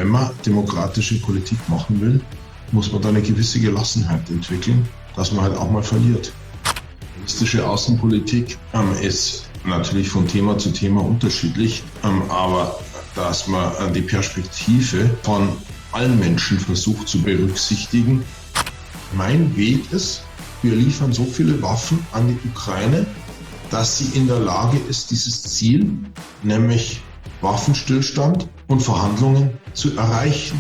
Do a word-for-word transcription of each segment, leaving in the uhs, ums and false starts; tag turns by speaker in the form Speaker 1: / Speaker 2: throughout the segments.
Speaker 1: wenn man demokratische Politik machen will, muss man da eine gewisse Gelassenheit entwickeln, dass man halt auch mal verliert. Realistische Außenpolitik ähm, ist natürlich von Thema zu Thema unterschiedlich, ähm, aber dass man äh, die Perspektive von allen Menschen versucht zu berücksichtigen. Mein Weg ist, wir liefern so viele Waffen an die Ukraine, dass sie in der Lage ist, dieses Ziel, nämlich Waffenstillstand und Verhandlungen, zu erreichen.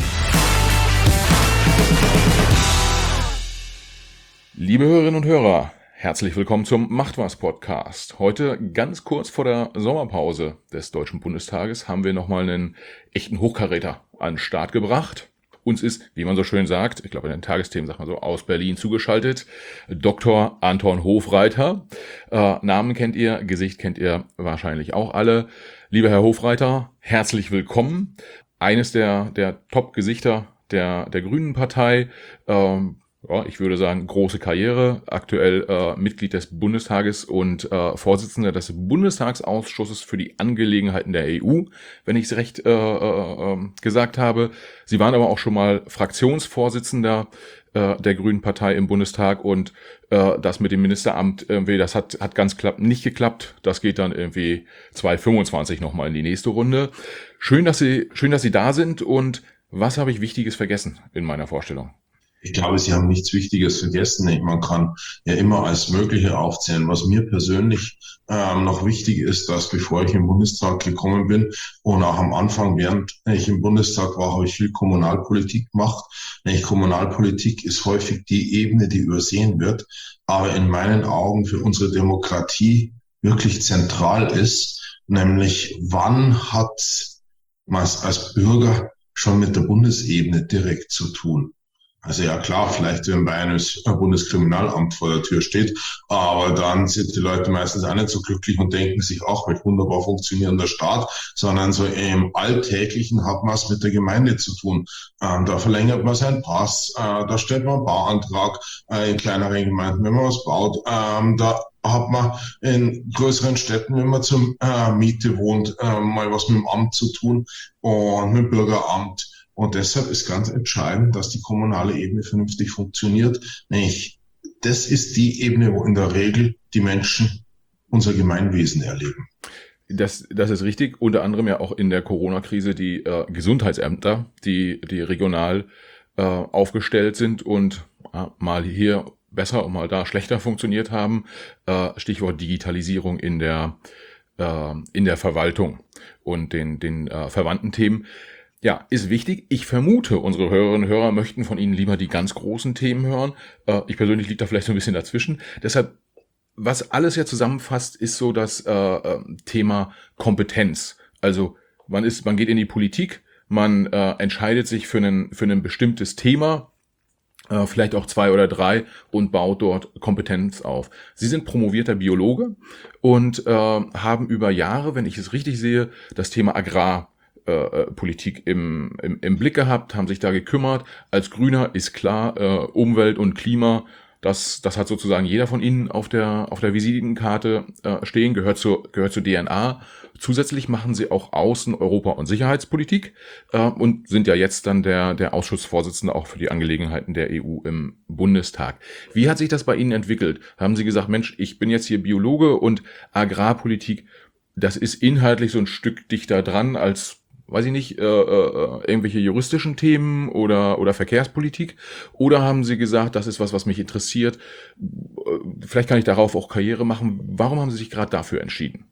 Speaker 2: Liebe Hörerinnen und Hörer, herzlich willkommen zum Macht was Podcast. Heute ganz kurz vor der Sommerpause des Deutschen Bundestages haben wir nochmal einen echten Hochkaräter an den Start gebracht. Uns ist, wie man so schön sagt, ich glaube in den Tagesthemen sagt man so, aus Berlin zugeschaltet, Doktor Anton Hofreiter. Äh, Namen kennt ihr, Gesicht kennt ihr wahrscheinlich auch alle. Lieber Herr Hofreiter, herzlich willkommen. Eines der, der Top-Gesichter der, der Grünen Partei. Ähm, Ja, ich würde sagen, große Karriere, aktuell äh, Mitglied des Bundestages und äh, Vorsitzender des Bundestagsausschusses für die Angelegenheiten der E U, wenn ich es recht äh, äh, gesagt habe. Sie waren aber auch schon mal Fraktionsvorsitzender äh, der Grünen Partei im Bundestag und äh, das mit dem Ministeramt, irgendwie, das hat hat ganz klapp, nicht geklappt. Das geht dann irgendwie zwanzig fünfundzwanzig nochmal in die nächste Runde. Schön, dass Sie, schön, dass Sie da sind. Und was habe ich Wichtiges vergessen in meiner Vorstellung?
Speaker 1: Ich glaube, Sie haben nichts Wichtiges vergessen. Man kann ja immer alles Mögliche aufzählen. Was mir persönlich ähm, noch wichtig ist, dass bevor ich im Bundestag gekommen bin und auch am Anfang, während ich im Bundestag war, habe ich viel Kommunalpolitik gemacht. Nämlich Kommunalpolitik ist häufig die Ebene, die übersehen wird, aber in meinen Augen für unsere Demokratie wirklich zentral ist. Nämlich, wann hat man als Bürger schon mit der Bundesebene direkt zu tun? Also ja klar, vielleicht wenn bei einem Bundeskriminalamt vor der Tür steht, aber dann sind die Leute meistens auch nicht so glücklich und denken sich, ach, welch wunderbar funktionierender Staat, sondern so im Alltäglichen hat man es mit der Gemeinde zu tun. Ähm, da verlängert man seinen Pass, äh, da stellt man einen Bauantrag äh, in kleineren Gemeinden, wenn man was baut, ähm, da hat man in größeren Städten, wenn man zur äh, Miete wohnt, äh, mal was mit dem Amt zu tun und mit dem Bürgeramt. Und deshalb ist ganz entscheidend, dass die kommunale Ebene vernünftig funktioniert. Nämlich, das ist die Ebene, wo in der Regel die Menschen unser Gemeinwesen erleben.
Speaker 2: Das, das ist richtig. Unter anderem ja auch in der Corona-Krise die äh, Gesundheitsämter, die, die regional äh, aufgestellt sind und äh, mal hier besser und mal da schlechter funktioniert haben. Äh, Stichwort Digitalisierung in der, äh, in der Verwaltung und den, den äh, verwandten Themen. Ja, ist wichtig. Ich vermute, unsere Hörerinnen und Hörer möchten von Ihnen lieber die ganz großen Themen hören. Äh, ich persönlich liege da vielleicht so ein bisschen dazwischen. Deshalb, was alles ja zusammenfasst, ist so das äh, Thema Kompetenz. Also man ist, man geht in die Politik, man äh, entscheidet sich für ein für ein bestimmtes Thema, äh, vielleicht auch zwei oder drei, und baut dort Kompetenz auf. Sie sind promovierter Biologe und äh, haben über Jahre, wenn ich es richtig sehe, das Thema Agrar Äh, Politik im, im, im Blick gehabt, haben sich da gekümmert. Als Grüner ist klar, äh, Umwelt und Klima, das, das hat sozusagen jeder von Ihnen auf der, auf der Visitenkarte äh, stehen, gehört zur, gehört zur D N A. Zusätzlich machen Sie auch Außen-, Europa- und Sicherheitspolitik äh, und sind ja jetzt dann der, der Ausschussvorsitzende auch für die Angelegenheiten der E U im Bundestag. Wie hat sich das bei Ihnen entwickelt? Haben Sie gesagt, Mensch, ich bin jetzt hier Biologe und Agrarpolitik, das ist inhaltlich so ein Stück dichter dran als, weiß ich nicht, äh, äh, irgendwelche juristischen Themen oder oder Verkehrspolitik? Oder haben Sie gesagt, das ist was, was mich interessiert, vielleicht kann ich darauf auch Karriere machen? Warum haben Sie sich gerade dafür entschieden?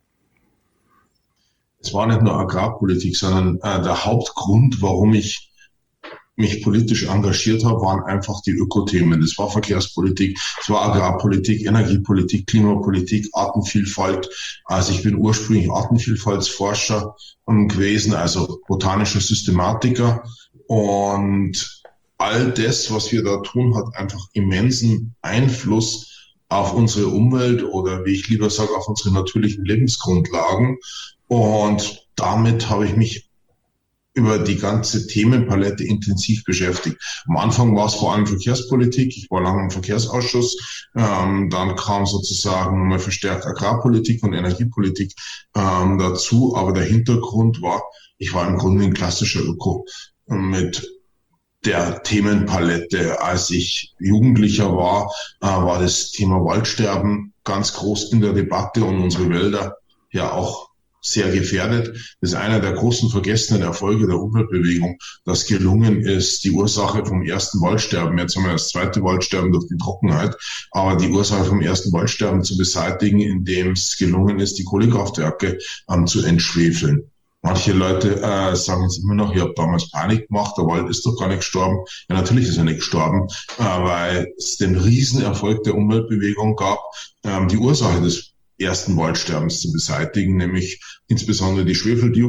Speaker 1: Es war nicht nur Agrarpolitik, sondern äh, der Hauptgrund, warum ich mich politisch engagiert habe, waren einfach die Ökothemen. Das war Verkehrspolitik, es war Agrarpolitik, Energiepolitik, Klimapolitik, Artenvielfalt. Also ich bin ursprünglich Artenvielfaltsforscher gewesen, also botanischer Systematiker. Und all das, was wir da tun, hat einfach immensen Einfluss auf unsere Umwelt oder, wie ich lieber sage, auf unsere natürlichen Lebensgrundlagen. Und damit habe ich mich über die ganze Themenpalette intensiv beschäftigt. Am Anfang war es vor allem Verkehrspolitik. Ich war lange im Verkehrsausschuss. Ähm, dann kam sozusagen mal verstärkt Agrarpolitik und Energiepolitik ähm, dazu. Aber der Hintergrund war, ich war im Grunde ein klassischer Öko mit der Themenpalette. Als ich Jugendlicher war, äh, war das Thema Waldsterben ganz groß in der Debatte und unsere Wälder ja auch sehr gefährdet. Das ist einer der großen vergessenen Erfolge der Umweltbewegung, dass gelungen ist, die Ursache vom ersten Waldsterben, jetzt haben wir das zweite Waldsterben durch die Trockenheit, aber die Ursache vom ersten Waldsterben zu beseitigen, indem es gelungen ist, die Kohlekraftwerke ähm, zu entschwefeln. Manche Leute äh, sagen jetzt immer noch, ich habe damals Panik gemacht, der Wald ist doch gar nicht gestorben. Ja, natürlich ist er nicht gestorben, äh, weil es den Riesenerfolg der Umweltbewegung gab, ähm, die Ursache des ersten Waldsterbens zu beseitigen, nämlich insbesondere die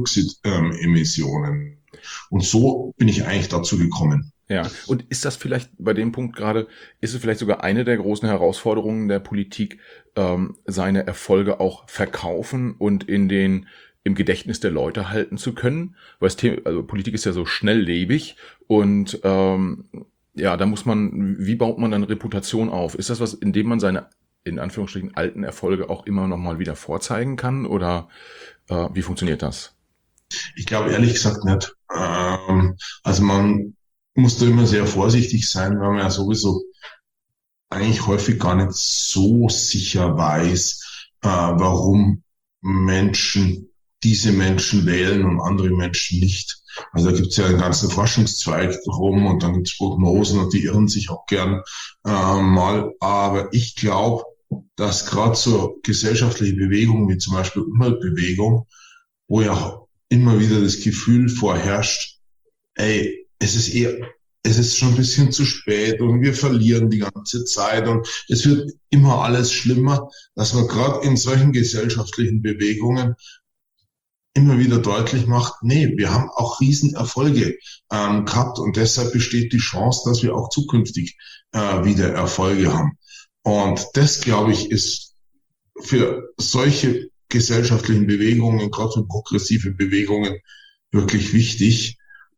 Speaker 1: Schwefeldioxid-Emissionen. Ähm, Und so bin ich eigentlich dazu gekommen.
Speaker 2: Ja, und ist das vielleicht bei dem Punkt gerade, ist es vielleicht sogar eine der großen Herausforderungen der Politik, ähm, seine Erfolge auch verkaufen und in den im Gedächtnis der Leute halten zu können, weil das Thema, also Politik ist ja so schnelllebig und ähm, ja, da muss man, wie baut man dann Reputation auf? Ist das was, indem man seine in Anführungsstrichen alten Erfolge auch immer noch mal wieder vorzeigen kann oder äh, wie funktioniert das?
Speaker 1: Ich glaube ehrlich gesagt nicht. Ähm, also man muss da immer sehr vorsichtig sein, weil man ja sowieso eigentlich häufig gar nicht so sicher weiß, äh, warum Menschen diese Menschen wählen und andere Menschen nicht. Also da gibt es ja einen ganzen Forschungszweig drum und dann gibt es Prognosen und die irren sich auch gern äh, mal. Aber ich glaube, dass gerade so gesellschaftliche Bewegungen wie zum Beispiel Umweltbewegung, wo ja immer wieder das Gefühl vorherrscht, ey, es ist eher, es ist schon ein bisschen zu spät und wir verlieren die ganze Zeit und es wird immer alles schlimmer, dass man gerade in solchen gesellschaftlichen Bewegungen immer wieder deutlich macht, nee, wir haben auch Riesenerfolge ähm, gehabt und deshalb besteht die Chance, dass wir auch zukünftig äh, wieder Erfolge haben. Und das, glaube ich, ist für solche gesellschaftlichen Bewegungen, gerade für progressive Bewegungen, wirklich wichtig.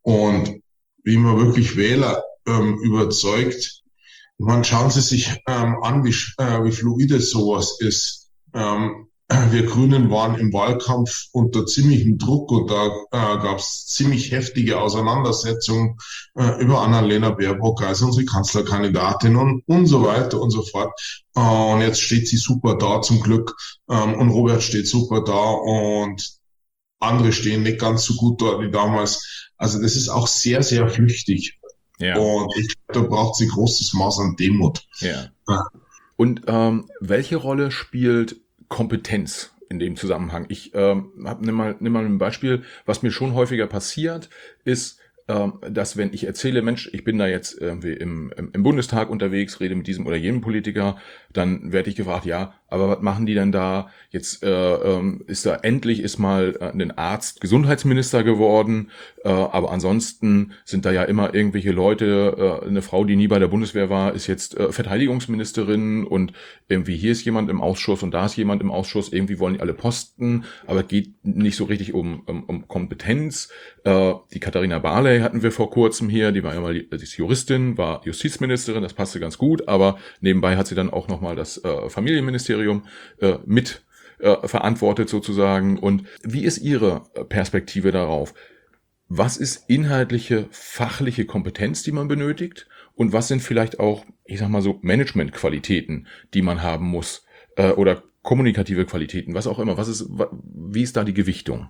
Speaker 1: Und wie man wirklich Wähler ähm, überzeugt, man schauen Sie sich ähm, an, wie, äh, wie fluide sowas ist. Ähm, Wir Grünen waren im Wahlkampf unter ziemlichem Druck und da äh, gab es ziemlich heftige Auseinandersetzungen äh, über Annalena Baerbock als unsere Kanzlerkandidatin und, und so weiter und so fort. Äh, und jetzt steht sie super da zum Glück ähm, und Robert steht super da und andere stehen nicht ganz so gut da wie damals. Also das ist auch sehr, sehr flüchtig. Ja. Und ich glaube, da braucht sie großes Maß an Demut.
Speaker 2: Ja. Ja. Und ähm, welche Rolle spielt Kompetenz in dem Zusammenhang? Ich ähm, hab, nimm mal, nimm mal ein Beispiel, was mir schon häufiger passiert, ist, ähm, dass wenn ich erzähle, Mensch, ich bin da jetzt irgendwie im, im, im Bundestag unterwegs, rede mit diesem oder jenem Politiker, dann werde ich gefragt, ja, aber was machen die denn da? Jetzt äh, ähm, ist da endlich ist mal äh, ein Arzt Gesundheitsminister geworden, äh, aber ansonsten sind da ja immer irgendwelche Leute, äh, eine Frau, die nie bei der Bundeswehr war, ist jetzt äh, Verteidigungsministerin und irgendwie hier ist jemand im Ausschuss und da ist jemand im Ausschuss, irgendwie wollen die alle Posten, aber es geht nicht so richtig um, um, um Kompetenz. Äh, die Katharina Barley hatten wir vor kurzem hier, die war ja mal die, die ist Juristin, war Justizministerin, das passte ganz gut, aber nebenbei hat sie dann auch nochmal das äh, Familienministerium äh, mit äh, verantwortet sozusagen. Und wie ist Ihre Perspektive darauf? Was ist inhaltliche, fachliche Kompetenz, die man benötigt? Und was sind vielleicht auch, ich sag mal so, Managementqualitäten, die man haben muss? Äh, oder kommunikative Qualitäten, was auch immer. Was ist, wie ist da die Gewichtung?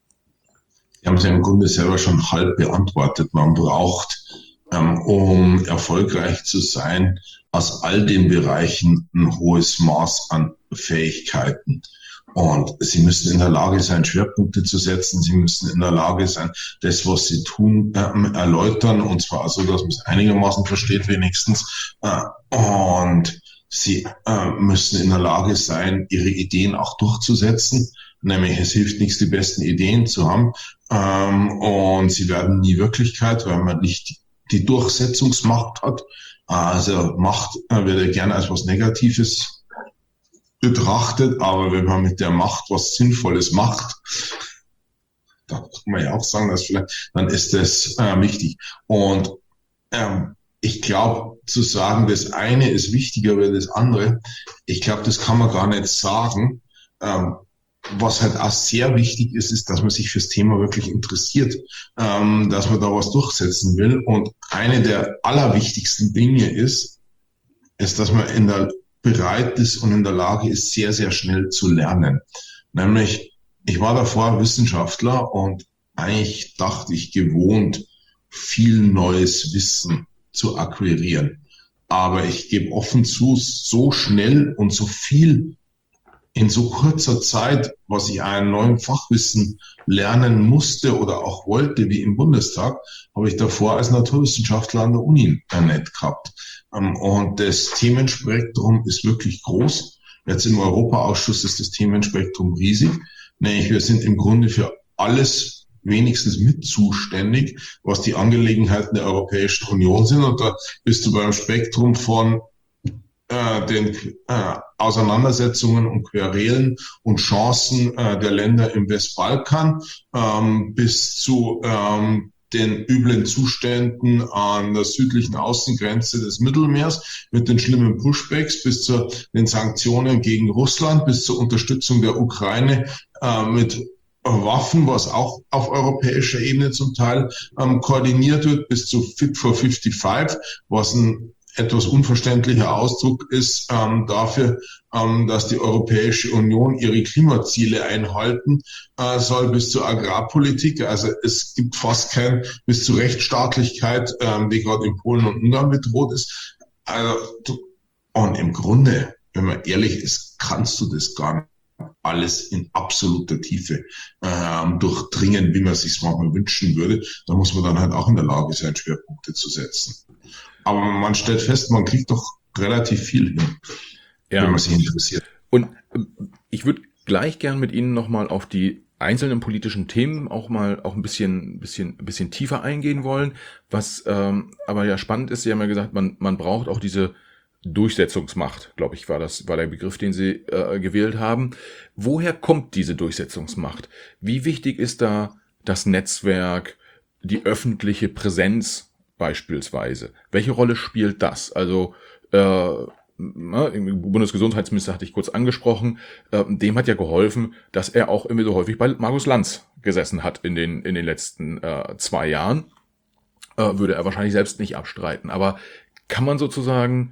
Speaker 1: Sie haben es ja im Grunde selber schon halb beantwortet. Man braucht, ähm, um erfolgreich zu sein, aus all den Bereichen ein hohes Maß an Fähigkeiten. Und Sie müssen in der Lage sein, Schwerpunkte zu setzen. Sie müssen in der Lage sein, das, was Sie tun, ähm, erläutern. Und zwar so, dass man es einigermaßen versteht, wenigstens. Äh, und Sie äh, müssen in der Lage sein, Ihre Ideen auch durchzusetzen. Nämlich, es hilft nichts, die besten Ideen zu haben. Ähm, und sie werden nie Wirklichkeit, weil man nicht die Durchsetzungsmacht hat. Also Macht äh, wird ja gerne als was Negatives betrachtet, aber wenn man mit der Macht was Sinnvolles macht, kann man ja auch sagen, dass vielleicht, dann ist das äh, wichtig. Und ähm, ich glaube, zu sagen, das eine ist wichtiger als das andere, ich glaube, das kann man gar nicht sagen. Ähm, was halt auch sehr wichtig ist, ist, dass man sich fürs Thema wirklich interessiert, ähm, dass man da was durchsetzen will. Und eine der allerwichtigsten Dinge ist, ist, dass man in der bereit ist und in der Lage ist, sehr, sehr schnell zu lernen. Nämlich, ich war davor Wissenschaftler und eigentlich dachte ich gewohnt, viel neues Wissen zu akquirieren. Aber ich gebe offen zu, so schnell und so viel in so kurzer Zeit, was ich an neuem Fachwissen lernen musste oder auch wollte, wie im Bundestag, habe ich davor als Naturwissenschaftler an der Uni nicht gehabt. Und das Themenspektrum ist wirklich groß. Jetzt im Europaausschuss ist das Themenspektrum riesig. Nämlich wir sind im Grunde für alles wenigstens mit zuständig, was die Angelegenheiten der Europäischen Union sind. Und da bist du beim Spektrum von äh, den äh, Auseinandersetzungen und Querelen und Chancen äh, der Länder im Westbalkan ähm, bis zu ähm, den üblen Zuständen an der südlichen Außengrenze des Mittelmeers mit den schlimmen Pushbacks bis zu den Sanktionen gegen Russland, bis zur Unterstützung der Ukraine äh, mit Waffen, was auch auf europäischer Ebene zum Teil ähm, koordiniert wird, bis zu Fit for fünfundfünfzig, was ein etwas unverständlicher Ausdruck ist ähm, dafür, ähm, dass die Europäische Union ihre Klimaziele einhalten äh, soll, bis zur Agrarpolitik. Also es gibt fast kein, bis zur Rechtsstaatlichkeit, ähm, die gerade in Polen und Ungarn bedroht ist. Also, und im Grunde, wenn man ehrlich ist, kannst du das gar nicht alles in absoluter Tiefe ähm, durchdringen, wie man es sich manchmal wünschen würde. Da muss man dann halt auch in der Lage sein, Schwerpunkte zu setzen. Aber man stellt fest, man kriegt doch relativ viel hin, ja, wenn man sich interessiert.
Speaker 2: Und ich würde gleich gern mit Ihnen nochmal auf die einzelnen politischen Themen auch mal auch ein bisschen, bisschen, bisschen tiefer eingehen wollen. Was ähm, aber ja spannend ist, Sie haben ja gesagt, man, man braucht auch diese Durchsetzungsmacht, glaube ich, war das, war der Begriff, den Sie äh, gewählt haben. Woher kommt diese Durchsetzungsmacht? Wie wichtig ist da das Netzwerk, die öffentliche Präsenz beispielsweise? Welche Rolle spielt das? Also äh, na, Bundesgesundheitsminister hatte ich kurz angesprochen, äh, dem hat ja geholfen, dass er auch irgendwie so häufig bei Markus Lanz gesessen hat in den in den letzten äh, zwei Jahren. Äh, würde er wahrscheinlich selbst nicht abstreiten. Aber kann man sozusagen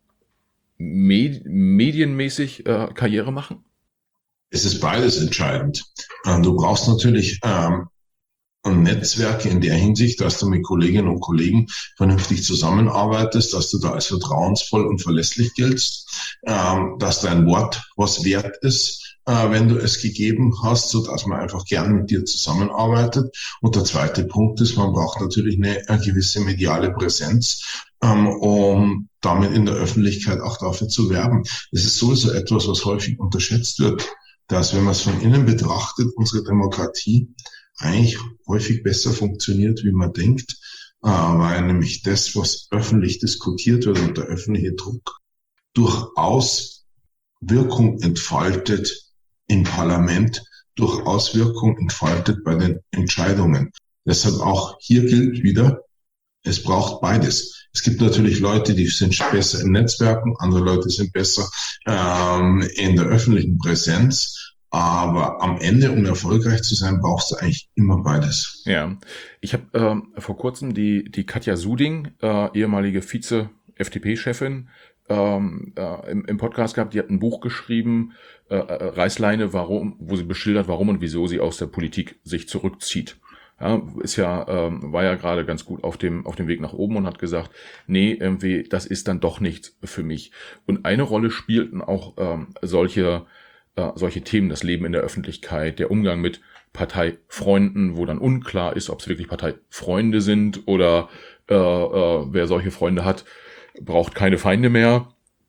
Speaker 2: med- medienmäßig äh, Karriere machen?
Speaker 1: Es ist beides entscheidend. Du brauchst natürlich ähm, und Netzwerke in der Hinsicht, dass du mit Kolleginnen und Kollegen vernünftig zusammenarbeitest, dass du da als vertrauensvoll und verlässlich giltst, ähm, dass dein Wort was wert ist, äh, wenn du es gegeben hast, so dass man einfach gerne mit dir zusammenarbeitet. Und der zweite Punkt ist, man braucht natürlich eine, eine gewisse mediale Präsenz, ähm, um damit in der Öffentlichkeit auch dafür zu werben. Das ist sowieso etwas, was häufig unterschätzt wird, dass, wenn man es von innen betrachtet, unsere Demokratie eigentlich häufig besser funktioniert, wie man denkt, äh, weil nämlich das, was öffentlich diskutiert wird und der öffentliche Druck durchaus Wirkung entfaltet im Parlament, durchaus Wirkung entfaltet bei den Entscheidungen. Deshalb auch hier gilt wieder, es braucht beides. Es gibt natürlich Leute, die sind besser in Netzwerken, andere Leute sind besser ähm, in der öffentlichen Präsenz. Aber am Ende, um erfolgreich zu sein, brauchst du eigentlich immer beides.
Speaker 2: Ja, ich habe äh, vor kurzem die die Katja Suding, äh, ehemalige Vize-F D P-Chefin, ähm, äh, im, im Podcast gehabt. Die hat ein Buch geschrieben, äh, Reißleine, warum, wo sie beschildert, warum und wieso sie aus der Politik sich zurückzieht. Ja, ist ja, ähm, war ja gerade ganz gut auf dem auf dem Weg nach oben und hat gesagt, nee, irgendwie, das ist dann doch nichts für mich. Und eine Rolle spielten auch ähm, solche äh, solche Themen, das Leben in der Öffentlichkeit, der Umgang mit Parteifreunden, wo dann unklar ist, ob es wirklich Parteifreunde sind oder äh, äh, wer solche Freunde hat, braucht keine Feinde mehr.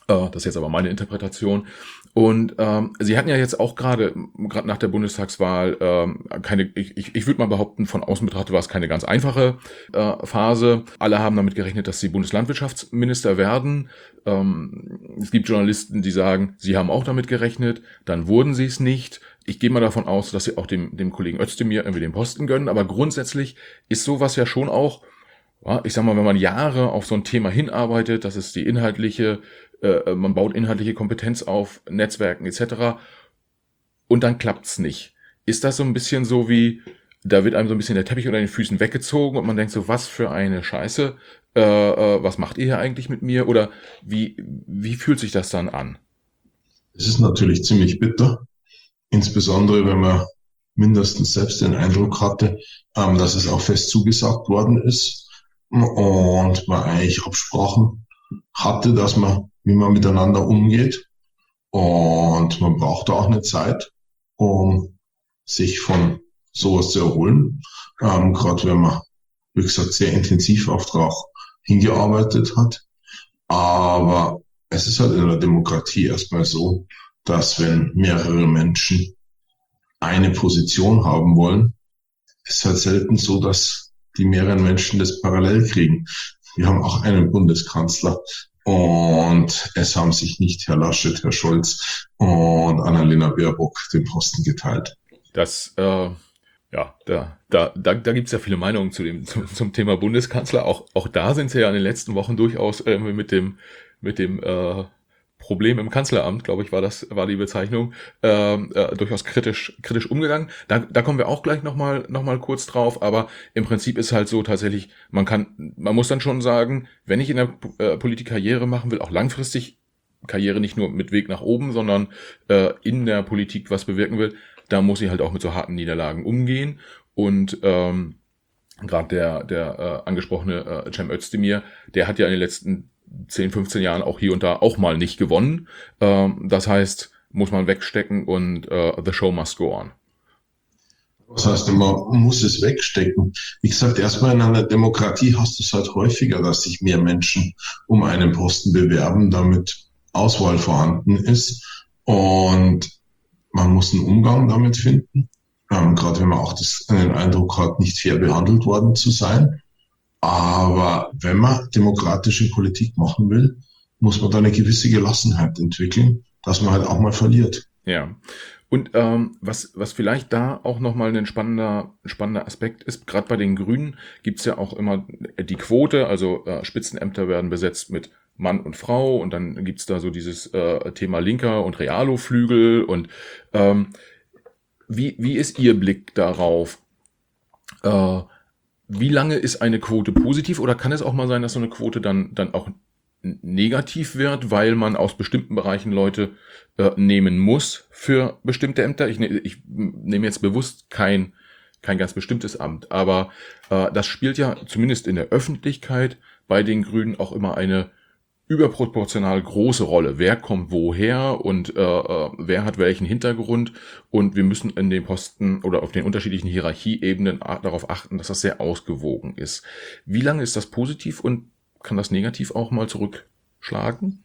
Speaker 2: Äh, das ist jetzt aber meine Interpretation. Und ähm, Sie hatten ja jetzt auch gerade, gerade nach der Bundestagswahl, ähm, keine, ich, ich, ich würde mal behaupten, von außen betrachtet war es keine ganz einfache äh, Phase. Alle haben damit gerechnet, dass Sie Bundeslandwirtschaftsminister werden. Ähm, es gibt Journalisten, die sagen, sie haben auch damit gerechnet, dann wurden sie es nicht. Ich gehe mal davon aus, dass Sie auch dem, dem Kollegen Özdemir irgendwie den Posten gönnen. Aber grundsätzlich ist sowas ja schon auch, ja, ich sag mal, wenn man Jahre auf so ein Thema hinarbeitet, das ist die inhaltliche, äh, man baut inhaltliche Kompetenz auf, Netzwerken et cetera und dann klappt's nicht. Ist das so ein bisschen so wie, da wird einem so ein bisschen der Teppich unter den Füßen weggezogen und man denkt so, was für eine Scheiße, äh, äh, was macht ihr hier eigentlich mit mir? Oder wie, wie fühlt sich das dann an?
Speaker 1: Es ist natürlich ziemlich bitter, insbesondere wenn man mindestens selbst den Eindruck hatte, ähm, dass es auch fest zugesagt worden ist und man eigentlich Absprachen hatte, dass man, wie man miteinander umgeht. Und man braucht auch eine Zeit, um sich von sowas zu erholen. Ähm, gerade wenn man, wie gesagt, sehr intensiv auf drauf hingearbeitet hat. Aber es ist halt in der Demokratie erstmal so, dass wenn mehrere Menschen eine Position haben wollen, ist halt selten so, dass die mehreren Menschen das parallel kriegen. Wir haben auch einen Bundeskanzler und es haben sich nicht Herr Laschet, Herr Scholz und Annalena Baerbock den Posten geteilt.
Speaker 2: Das, äh, ja, da, da, da, da gibt's ja viele Meinungen zu dem, zum, zum Thema Bundeskanzler. Auch, auch da sind sie ja in den letzten Wochen durchaus äh, mit dem, mit dem, äh, Problem im Kanzleramt, glaube ich, war das, war die Bezeichnung, äh, äh, durchaus kritisch, kritisch umgegangen. Da, da kommen wir auch gleich nochmal, noch mal kurz drauf, aber im Prinzip ist halt so tatsächlich, man kann, man muss dann schon sagen, wenn ich in der äh, Politik Karriere machen will, auch langfristig Karriere nicht nur mit Weg nach oben, sondern äh, in der Politik was bewirken will, da muss ich halt auch mit so harten Niederlagen umgehen und, ähm, gerade der, der äh, angesprochene äh, Cem Özdemir, der hat ja in den letzten zehn, fünfzehn Jahren auch hier und da auch mal nicht gewonnen. Ähm, das heißt, muss man wegstecken und äh, the show must go on.
Speaker 1: Das heißt, man muss es wegstecken. Wie gesagt, erstmal in einer Demokratie hast du es halt häufiger, dass sich mehr Menschen um einen Posten bewerben, damit Auswahl vorhanden ist. Und man muss einen Umgang damit finden. Ähm, gerade wenn man auch das, den Eindruck hat, nicht fair behandelt worden zu sein. Aber wenn man demokratische Politik machen will, muss man da eine gewisse Gelassenheit entwickeln, dass man halt auch mal verliert.
Speaker 2: Ja. Und ähm, was was vielleicht da auch nochmal ein spannender spannender Aspekt ist, gerade bei den Grünen gibt's ja auch immer die Quote, also äh, Spitzenämter werden besetzt mit Mann und Frau und dann gibt's da so dieses äh, Thema Linker und Realo-Flügel und ähm, wie wie ist Ihr Blick darauf? Äh, Wie lange ist eine Quote positiv oder kann es auch mal sein, dass so eine Quote dann, dann auch negativ wird, weil man aus bestimmten Bereichen Leute äh, nehmen muss für bestimmte Ämter? Ich, ne, ich nehme jetzt bewusst kein, kein ganz bestimmtes Amt, aber äh, das spielt ja zumindest in der Öffentlichkeit bei den Grünen auch immer eine überproportional große Rolle. Wer kommt woher und äh, äh, wer hat welchen Hintergrund und wir müssen in den Posten oder auf den unterschiedlichen Hierarchieebenen darauf achten, dass das sehr ausgewogen ist. Wie lange ist das positiv und kann das negativ auch mal zurückschlagen?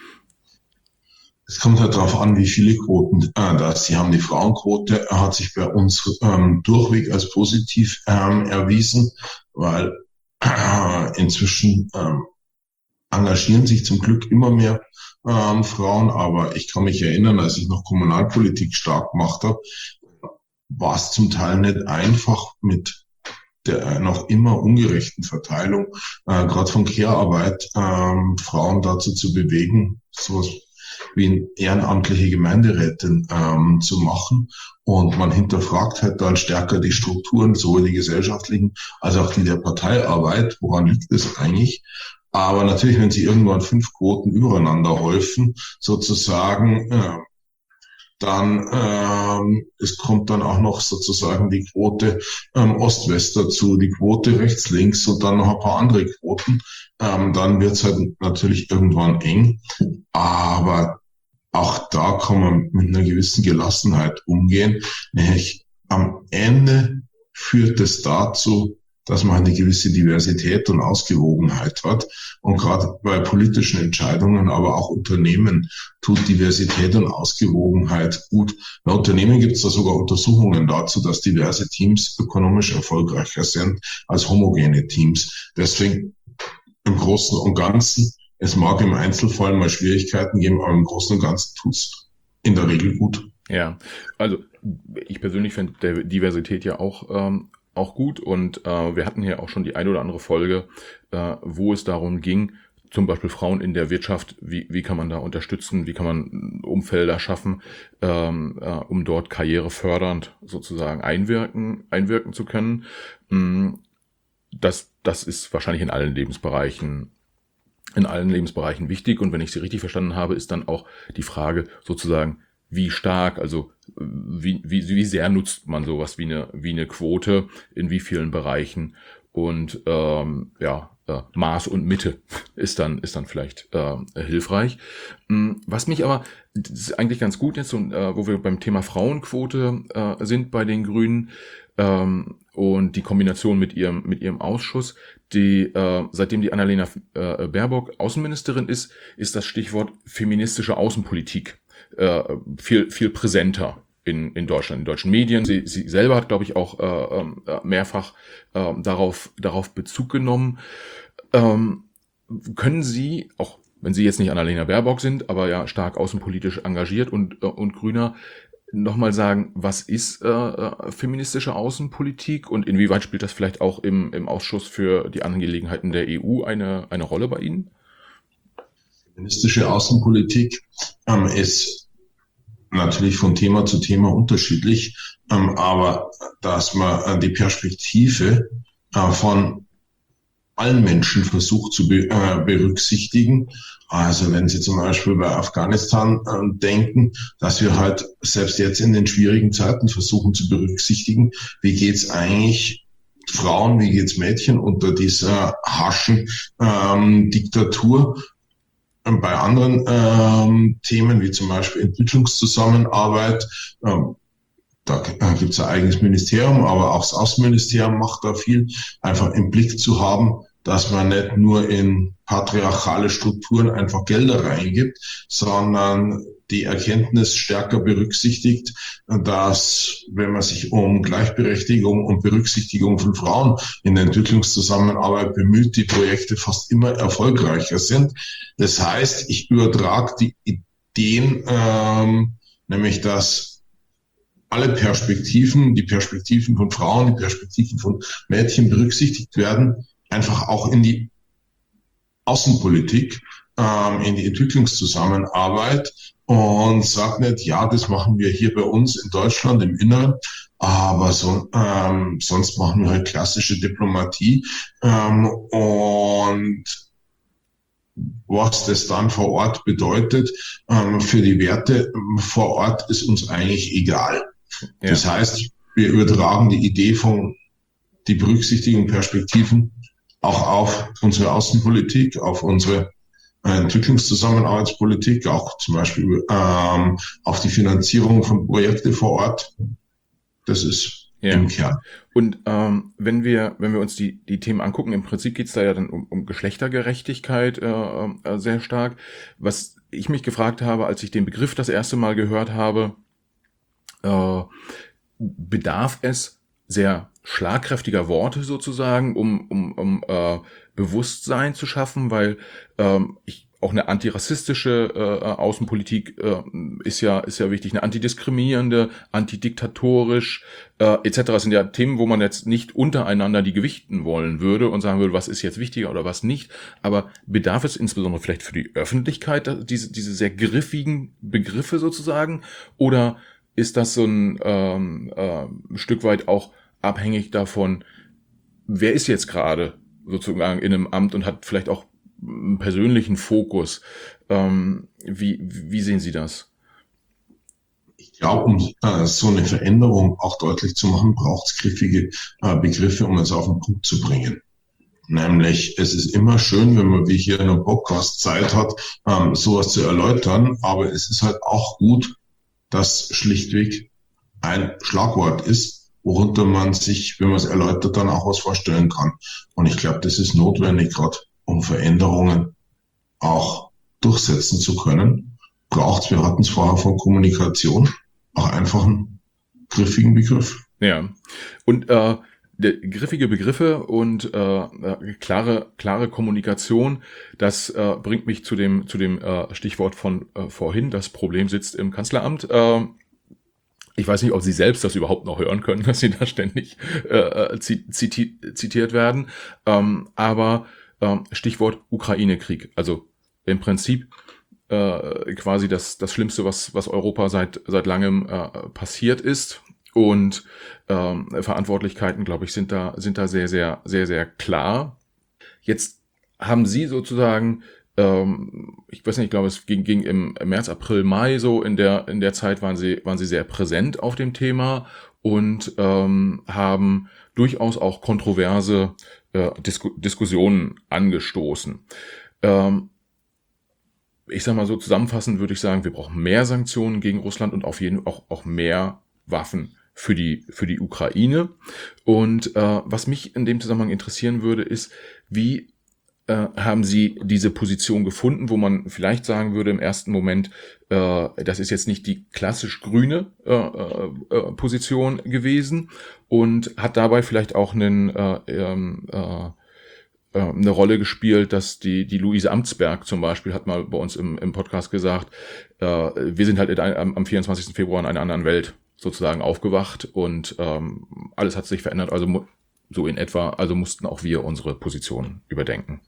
Speaker 1: Es kommt halt darauf an, wie viele Quoten äh, das. Sie haben die Frauenquote, hat sich bei uns ähm, durchweg als positiv ähm, erwiesen, weil äh, inzwischen ähm, engagieren sich zum Glück immer mehr ähm, Frauen, aber ich kann mich erinnern, als ich noch Kommunalpolitik stark gemacht habe, war es zum Teil nicht einfach mit der noch immer ungerechten Verteilung, äh, gerade von Care-Arbeit, ähm, Frauen dazu zu bewegen, sowas wie eine ehrenamtliche Gemeinderätin ähm, zu machen. Und man hinterfragt halt dann stärker die Strukturen, sowohl die gesellschaftlichen als auch die der Parteiarbeit. Woran liegt es eigentlich? Aber natürlich, wenn sie irgendwann fünf Quoten übereinander häufen, sozusagen, äh, dann ähm, es kommt dann auch noch sozusagen die Quote ähm, Ost-West dazu, die Quote rechts-links und dann noch ein paar andere Quoten. Ähm, dann wird es halt natürlich irgendwann eng. Aber auch da kann man mit einer gewissen Gelassenheit umgehen. Nämlich am Ende führt es dazu, dass man eine gewisse Diversität und Ausgewogenheit hat. Und gerade bei politischen Entscheidungen, aber auch Unternehmen tut Diversität und Ausgewogenheit gut. Bei Unternehmen gibt es da sogar Untersuchungen dazu, dass diverse Teams ökonomisch erfolgreicher sind als homogene Teams. Deswegen im Großen und Ganzen, es mag im Einzelfall mal Schwierigkeiten geben, aber im Großen und Ganzen tut es in der Regel gut.
Speaker 2: Ja, also ich persönlich finde Diversität ja auch ähm, auch gut und äh, wir hatten hier auch schon die eine oder andere Folge, äh, wo es darum ging, zum Beispiel Frauen in der Wirtschaft, wie wie kann man da unterstützen, wie kann man Umfelder schaffen, ähm, äh, um dort karrierefördernd sozusagen einwirken einwirken zu können. Das das ist wahrscheinlich in allen Lebensbereichen in allen Lebensbereichen wichtig und wenn ich Sie richtig verstanden habe, ist dann auch die Frage sozusagen, wie stark, also wie, wie, wie sehr nutzt man sowas wie eine, wie eine Quote, in wie vielen Bereichen und ähm, ja, äh, Maß und Mitte ist dann, ist dann vielleicht äh, hilfreich. Was mich aber, das ist eigentlich ganz gut jetzt, und, äh, wo wir beim Thema Frauenquote äh, sind bei den Grünen ähm, und die Kombination mit ihrem, mit ihrem Ausschuss, die, äh, seitdem die Annalena äh, Baerbock Außenministerin ist, ist das Stichwort feministische Außenpolitik äh, viel viel präsenter in in Deutschland, in deutschen Medien. Sie sie selber hat, glaube ich, auch äh, äh, mehrfach äh, darauf darauf Bezug genommen. Ähm, können Sie, auch wenn Sie jetzt nicht Annalena Baerbock sind, aber ja stark außenpolitisch engagiert und äh, und Grüner, nochmal sagen, was ist äh, feministische Außenpolitik und inwieweit spielt das vielleicht auch im im Ausschuss für die Angelegenheiten der E U eine eine Rolle bei Ihnen?
Speaker 1: Feministische Außenpolitik ähm, ist natürlich von Thema zu Thema unterschiedlich, ähm, aber dass man äh, die Perspektive äh, von allen Menschen versucht zu be äh, berücksichtigen. Also wenn Sie zum Beispiel bei Afghanistan äh, denken, dass wir halt selbst jetzt in den schwierigen Zeiten versuchen zu berücksichtigen, wie geht's eigentlich Frauen, wie geht's Mädchen unter dieser harschen ähm, Diktatur. Bei anderen ähm, Themen, wie zum Beispiel Entwicklungszusammenarbeit, ähm, da äh, gibt es ein eigenes Ministerium, aber auch das Außenministerium macht da viel, einfach im Blick zu haben, dass man nicht nur in patriarchale Strukturen einfach Gelder reingibt, sondern die Erkenntnis stärker berücksichtigt, dass, wenn man sich um Gleichberechtigung und Berücksichtigung von Frauen in der Entwicklungszusammenarbeit bemüht, die Projekte fast immer erfolgreicher sind. Das heißt, ich übertrage die Ideen, ähm, nämlich dass alle Perspektiven, die Perspektiven von Frauen, die Perspektiven von Mädchen berücksichtigt werden, einfach auch in die Außenpolitik, ähm, in die Entwicklungszusammenarbeit und sagt nicht, ja, das machen wir hier bei uns in Deutschland im Inneren, aber so, ähm, sonst machen wir halt klassische Diplomatie ähm, und was das dann vor Ort bedeutet ähm, für die Werte vor Ort ist uns eigentlich egal. Ja. Das heißt, wir übertragen die Idee von die Berücksichtigung Perspektiven auch auf unsere Außenpolitik, auf unsere Entwicklungszusammenarbeitspolitik, auch zum Beispiel ähm, auf die Finanzierung von Projekten vor Ort. Das ist ja im Kern.
Speaker 2: Und ähm, wenn wir wenn wir uns die die Themen angucken, im Prinzip geht es da ja dann um, um Geschlechtergerechtigkeit äh, äh, sehr stark. Was ich mich gefragt habe, als ich den Begriff das erste Mal gehört habe, äh, bedarf es sehr schlagkräftiger Worte sozusagen, um um um äh, Bewusstsein zu schaffen, weil ähm, ich auch eine antirassistische äh, Außenpolitik äh, ist ja ist ja wichtig, eine antidiskriminierende, antidiktatorisch äh, et cetera. Das sind ja Themen, wo man jetzt nicht untereinander die gewichten wollen würde und sagen würde, was ist jetzt wichtiger oder was nicht. Aber bedarf es insbesondere vielleicht für die Öffentlichkeit diese diese sehr griffigen Begriffe sozusagen, oder ist das so ein ähm, äh, ein Stück weit auch abhängig davon, wer ist jetzt gerade sozusagen in einem Amt und hat vielleicht auch einen persönlichen Fokus. Ähm, wie, wie sehen Sie das?
Speaker 1: Ich glaube, um äh, so eine Veränderung auch deutlich zu machen, braucht es griffige äh, Begriffe, um es auf den Punkt zu bringen. Nämlich, es ist immer schön, wenn man wie hier in einem Podcast Zeit hat, ähm, sowas zu erläutern, aber es ist halt auch gut, dass schlichtweg ein Schlagwort ist, worunter man sich, wenn man es erläutert, dann auch was vorstellen kann. Und ich glaube, das ist notwendig, gerade um Veränderungen auch durchsetzen zu können. Braucht, wir hatten es vorher von Kommunikation, auch einfach einen griffigen Begriff.
Speaker 2: Ja, und äh, der, griffige Begriffe und äh, klare klare Kommunikation, das äh, bringt mich zu dem zu dem äh, Stichwort von äh, vorhin. Das Problem sitzt im Kanzleramt. Äh, ich weiß nicht, ob Sie selbst das überhaupt noch hören können, dass Sie da ständig äh, ziti zitiert werden. Ähm, aber äh, Stichwort Ukraine-Krieg. Also im Prinzip äh, quasi das das Schlimmste, was was Europa seit seit langem äh, passiert ist. Und ähm, Verantwortlichkeiten, glaube ich, sind da sind da sehr, sehr, sehr, sehr klar. Jetzt haben Sie sozusagen, ähm, ich weiß nicht, ich glaube, es ging, ging im März, April, Mai so, in der in der Zeit waren Sie waren Sie sehr präsent auf dem Thema und ähm, haben durchaus auch kontroverse äh, Disku Diskussionen angestoßen. Ähm, ich sage mal so zusammenfassend würde ich sagen, wir brauchen mehr Sanktionen gegen Russland und auf jeden Fall auch, auch mehr Waffen für die für die Ukraine. Und äh, was mich in dem Zusammenhang interessieren würde, ist, wie äh, haben Sie diese Position gefunden, wo man vielleicht sagen würde im ersten Moment, äh, das ist jetzt nicht die klassisch grüne äh, äh, Position gewesen und hat dabei vielleicht auch einen äh, äh, eine Rolle gespielt, dass die die Luise Amtsberg zum Beispiel hat mal bei uns im, im Podcast gesagt, äh, wir sind halt in ein, am vierundzwanzigsten Februar in einer anderen Welt sozusagen aufgewacht und ähm, alles hat sich verändert, also so in etwa, also mussten auch wir unsere Position überdenken.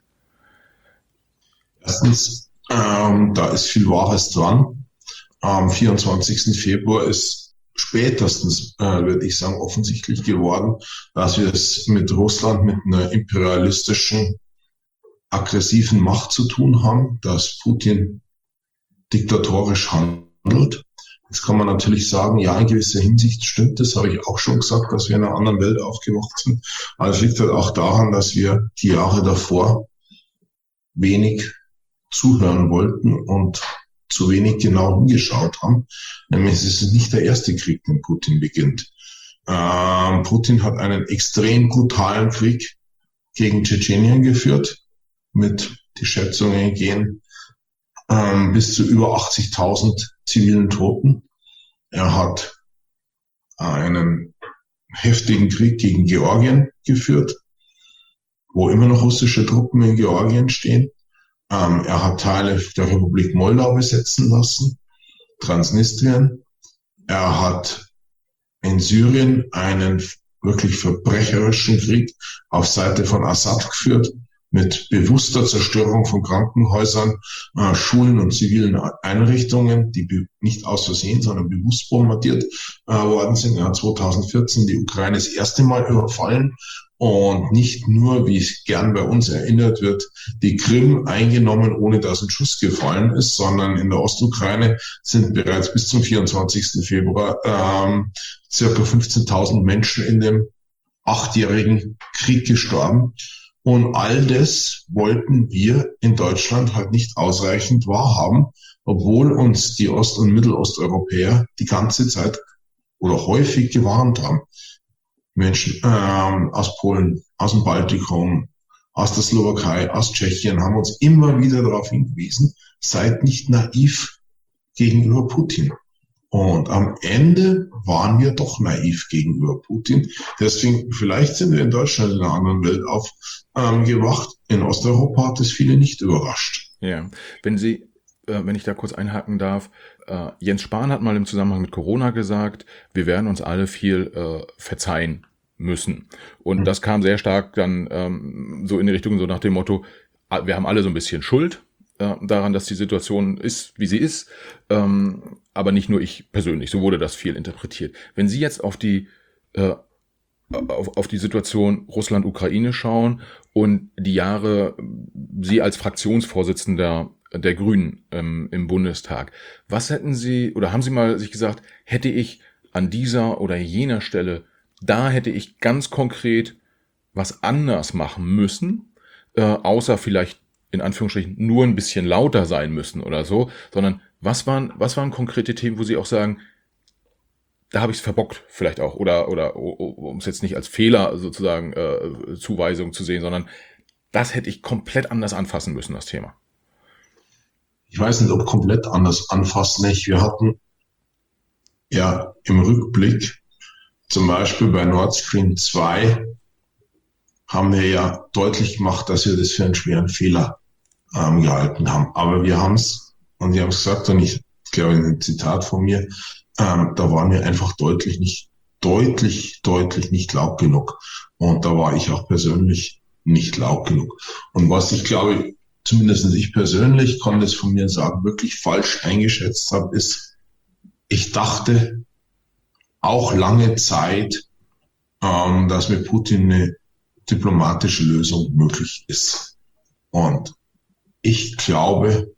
Speaker 1: Erstens, ähm, da ist viel Wahres dran. Am vierundzwanzigsten Februar ist spätestens, äh, würde ich sagen, offensichtlich geworden, dass wir es mit Russland, mit einer imperialistischen, aggressiven Macht zu tun haben, dass Putin diktatorisch handelt. Jetzt kann man natürlich sagen, ja, in gewisser Hinsicht stimmt das, habe ich auch schon gesagt, dass wir in einer anderen Welt aufgewacht sind. Aber es liegt halt auch daran, dass wir die Jahre davor wenig zuhören wollten und zu wenig genau hingeschaut haben. Nämlich es ist nicht der erste Krieg, den Putin beginnt. Ähm, Putin hat einen extrem brutalen Krieg gegen Tschetschenien geführt. Mit, die Schätzungen gehen ähm, bis zu über achtzigtausend zivilen Toten. Er hat einen heftigen Krieg gegen Georgien geführt, wo immer noch russische Truppen in Georgien stehen. Ähm, er hat Teile der Republik Moldau besetzen lassen, Transnistrien. Er hat in Syrien einen wirklich verbrecherischen Krieg auf Seite von Assad geführt, mit bewusster Zerstörung von Krankenhäusern, äh, Schulen und zivilen Einrichtungen, die nicht aus Versehen, sondern bewusst bombardiert äh, worden sind. Er hat zweitausendvierzehn die Ukraine das erste Mal überfallen und nicht nur, wie es gern bei uns erinnert wird, die Krim eingenommen, ohne dass ein Schuss gefallen ist, sondern in der Ostukraine sind bereits bis zum vierundzwanzigsten Februar ähm, circa fünfzehntausend Menschen in dem achtjährigen Krieg gestorben. Und all das wollten wir in Deutschland halt nicht ausreichend wahrhaben, obwohl uns die Ost- und Mittelosteuropäer die ganze Zeit oder häufig gewarnt haben. Menschen ähm, aus Polen, aus dem Baltikum, aus der Slowakei, aus Tschechien haben uns immer wieder darauf hingewiesen, seid nicht naiv gegenüber Putin. Und am Ende waren wir doch naiv gegenüber Putin. Deswegen, vielleicht sind wir in Deutschland in einer anderen Welt aufgewacht. Ähm, in Osteuropa hat es viele nicht überrascht.
Speaker 2: Ja, wenn Sie, äh, wenn ich da kurz einhaken darf, äh, Jens Spahn hat mal im Zusammenhang mit Corona gesagt, wir werden uns alle viel äh, verzeihen müssen. Und mhm. das kam sehr stark dann ähm, so in die Richtung, so nach dem Motto, wir haben alle so ein bisschen Schuld daran, dass die Situation ist, wie sie ist, ähm, aber nicht nur ich persönlich, so wurde das viel interpretiert. Wenn Sie jetzt auf die äh, auf, auf die Situation Russland-Ukraine schauen und die Jahre, Sie als Fraktionsvorsitzender der Grünen ähm, im Bundestag, was hätten Sie, oder haben Sie mal sich gesagt, hätte ich an dieser oder jener Stelle, da hätte ich ganz konkret was anders machen müssen, äh, außer vielleicht in Anführungsstrichen nur ein bisschen lauter sein müssen oder so, sondern was waren, was waren konkrete Themen, wo Sie auch sagen, da habe ich es verbockt vielleicht auch. Oder, oder um es jetzt nicht als Fehler sozusagen äh, Zuweisung zu sehen, sondern das hätte ich komplett anders anfassen müssen, das Thema.
Speaker 1: Ich weiß nicht, ob komplett anders anfassen. Nicht. Wir hatten ja im Rückblick, zum Beispiel bei Nord Stream zwei, haben wir ja deutlich gemacht, dass wir das für einen schweren Fehler ähm, gehalten haben. Aber wir haben es, und ich habe es gesagt, und ich glaube, ein Zitat von mir, ähm, da waren wir einfach deutlich nicht, deutlich, deutlich nicht laut genug. Und da war ich auch persönlich nicht laut genug. Und was ich glaube, zumindest ich persönlich kann das von mir sagen, wirklich falsch eingeschätzt habe, ist, ich dachte auch lange Zeit, ähm, dass mit Putin eine diplomatische Lösung möglich ist. Und ich glaube,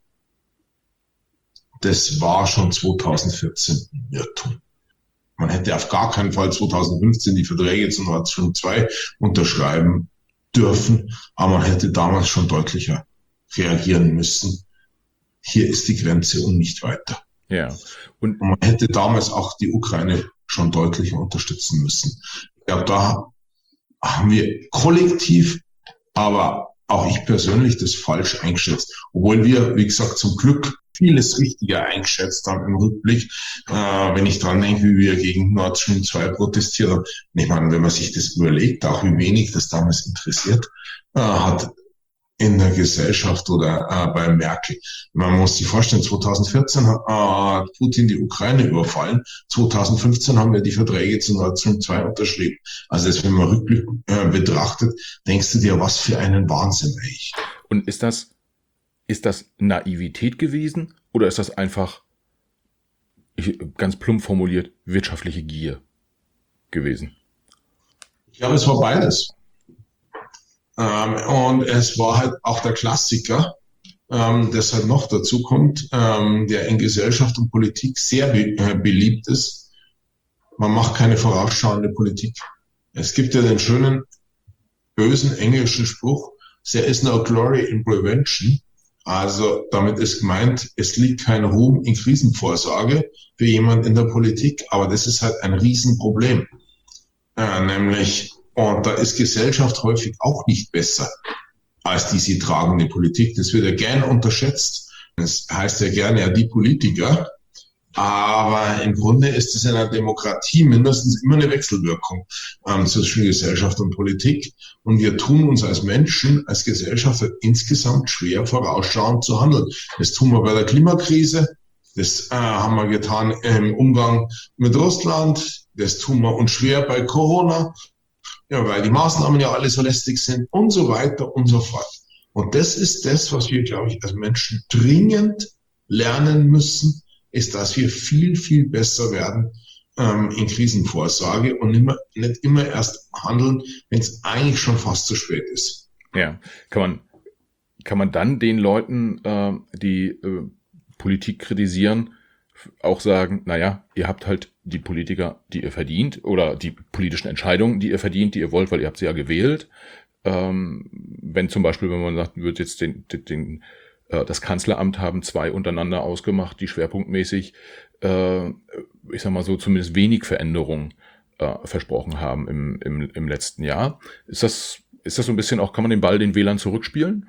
Speaker 1: das war schon zweitausendvierzehn ein Irrtum. Man hätte auf gar keinen Fall zweitausendfünfzehn die Verträge zu Nord Stream zwei unterschreiben dürfen, aber man hätte damals schon deutlicher reagieren müssen. Hier ist die Grenze und nicht weiter.
Speaker 2: Ja. Und,
Speaker 1: und man hätte damals auch die Ukraine schon deutlicher unterstützen müssen. Ich glaube, da haben wir kollektiv, aber auch ich persönlich das falsch eingeschätzt. Obwohl wir, wie gesagt, zum Glück vieles richtiger eingeschätzt haben im Rückblick, äh, wenn ich dran denke, wie wir gegen Nord Stream zwei protestiert haben. Ich meine, wenn man sich das überlegt, auch wie wenig das damals interessiert äh, hat in der Gesellschaft oder äh, bei Merkel. Man muss sich vorstellen, zweitausendvierzehn hat äh, Putin die Ukraine überfallen, zweitausendfünfzehn haben wir die Verträge zu Nord Stream zwei unterschrieben. Also das, wenn man Rückblick äh, betrachtet, denkst du dir, was für einen Wahnsinn eigentlich.
Speaker 2: Und ist das Ist das Naivität gewesen oder ist das einfach, ich, ganz plump formuliert, wirtschaftliche Gier gewesen?
Speaker 1: Ich glaube, es war beides. Ähm, und es war halt auch der Klassiker, ähm, das halt noch dazu kommt, ähm, der in Gesellschaft und Politik sehr be- äh, beliebt ist. Man macht keine vorausschauende Politik. Es gibt ja den schönen, bösen englischen Spruch, there is no glory in prevention. Also damit ist gemeint, es liegt kein Ruhm in Krisenvorsorge für jemand in der Politik, aber das ist halt ein Riesenproblem. Äh, nämlich, und da ist Gesellschaft häufig auch nicht besser als diese tragende Politik. Das wird ja gern unterschätzt. Das heißt ja gerne ja die Politiker, aber im Grunde ist es in einer Demokratie mindestens immer eine Wechselwirkung ähm, zwischen Gesellschaft und Politik. Und wir tun uns als Menschen, als Gesellschaft insgesamt schwer, vorausschauend zu handeln. Das tun wir bei der Klimakrise, das äh, haben wir getan im Umgang mit Russland, das tun wir uns schwer bei Corona, ja, weil die Maßnahmen ja alle so lästig sind und so weiter und so fort. Und das ist das, was wir, glaube ich, als Menschen dringend lernen müssen, ist, dass wir viel, viel besser werden ähm, in Krisenvorsorge und immer, nicht immer erst handeln, wenn es eigentlich schon fast zu spät ist.
Speaker 2: Ja, kann man, kann man dann den Leuten, äh, die äh, Politik kritisieren, auch sagen, naja, ihr habt halt die Politiker, die ihr verdient, oder die politischen Entscheidungen, die ihr verdient, die ihr wollt, weil ihr habt sie ja gewählt. Ähm, wenn zum Beispiel, wenn man sagt, wird jetzt den, den, den das Kanzleramt haben zwei untereinander ausgemacht, die schwerpunktmäßig, äh, ich sag mal so, zumindest wenig Veränderungen äh, versprochen haben im, im, im letzten Jahr. Ist das, ist das so ein bisschen auch, kann man den Ball den Wählern zurückspielen?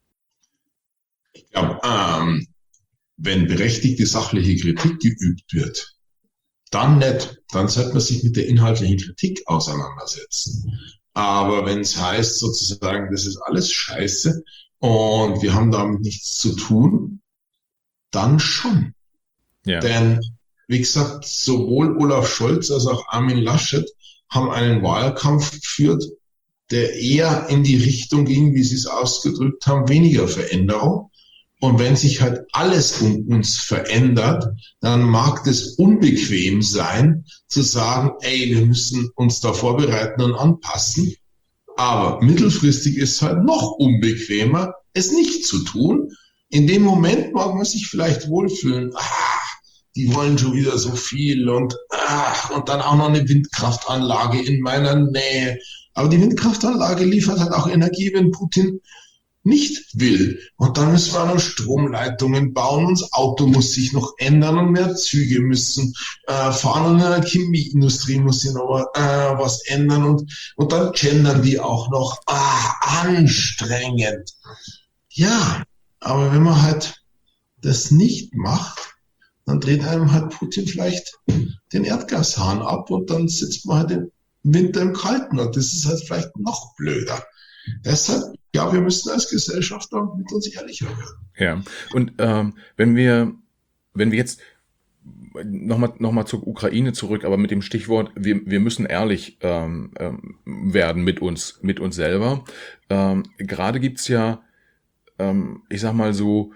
Speaker 1: Ich glaube, ähm, wenn berechtigte sachliche Kritik geübt wird, dann nicht. Dann sollte man sich mit der inhaltlichen Kritik auseinandersetzen. Aber wenn es heißt sozusagen, das ist alles Scheiße, und wir haben damit nichts zu tun, dann schon. Ja. Denn, wie gesagt, sowohl Olaf Scholz als auch Armin Laschet haben einen Wahlkampf geführt, der eher in die Richtung ging, wie sie es ausgedrückt haben, weniger Veränderung. Und wenn sich halt alles um uns verändert, dann mag das unbequem sein, zu sagen, ey, wir müssen uns da vorbereiten und anpassen. Aber mittelfristig ist es halt noch unbequemer, es nicht zu tun. In dem Moment mag man sich vielleicht wohlfühlen. Ach, die wollen schon wieder so viel und ach, und dann auch noch eine Windkraftanlage in meiner Nähe. Aber die Windkraftanlage liefert halt auch Energie, wenn Putin nicht will. Und dann müssen wir noch Stromleitungen bauen und das Auto muss sich noch ändern und mehr Züge müssen äh, fahren und in der Chemieindustrie muss sich noch äh, was ändern und, und dann gendern die auch noch. Ah, anstrengend. Ja, aber wenn man halt das nicht macht, dann dreht einem halt Putin vielleicht den Erdgashahn ab und dann sitzt man halt im Winter im Kalten und das ist halt vielleicht noch blöder. Deshalb, ja, wir müssen als Gesellschaft da mit uns ehrlicher werden.
Speaker 2: Ja, und ähm, wenn wir, wenn wir jetzt nochmal noch mal zur Ukraine zurück, aber mit dem Stichwort, wir, wir müssen ehrlich ähm, ähm, werden mit uns, mit uns selber. Ähm, gerade gibt's ja, ähm, ich sag mal so,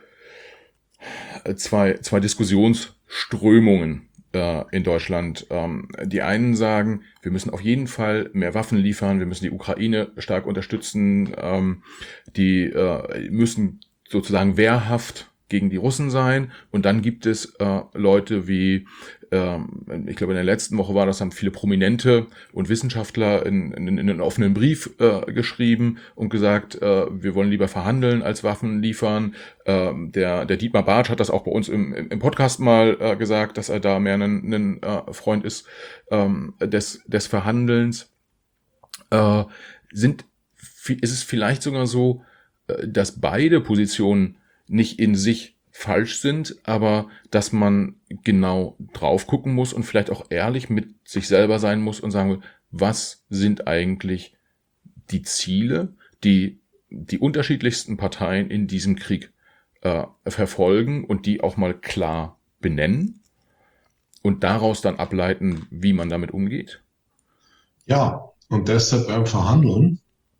Speaker 2: zwei, zwei Diskussionsströmungen äh, in Deutschland. Ähm, die einen sagen, wir müssen auf jeden Fall mehr Waffen liefern, wir müssen die Ukraine stark unterstützen, ähm, die äh, müssen sozusagen wehrhaft gegen die Russen sein. Und dann gibt es äh, Leute wie, ähm, ich glaube in der letzten Woche war das, haben viele Prominente und Wissenschaftler in, in, in einen offenen Brief äh, geschrieben und gesagt, äh, wir wollen lieber verhandeln als Waffen liefern. Ähm, der, der Dietmar Bartsch hat das auch bei uns im, im Podcast mal äh, gesagt, dass er da mehr ein, ein äh, Freund ist ähm, des, des Verhandelns. Äh, sind, ist es vielleicht sogar so, äh, dass beide Positionen nicht in sich falsch sind, aber dass man genau drauf gucken muss und vielleicht auch ehrlich mit sich selber sein muss und sagen, was sind eigentlich die Ziele, die die unterschiedlichsten Parteien in diesem Krieg äh, verfolgen und die auch mal klar benennen und daraus dann ableiten, wie man damit umgeht?
Speaker 1: Ja, und deshalb beim Verhandeln,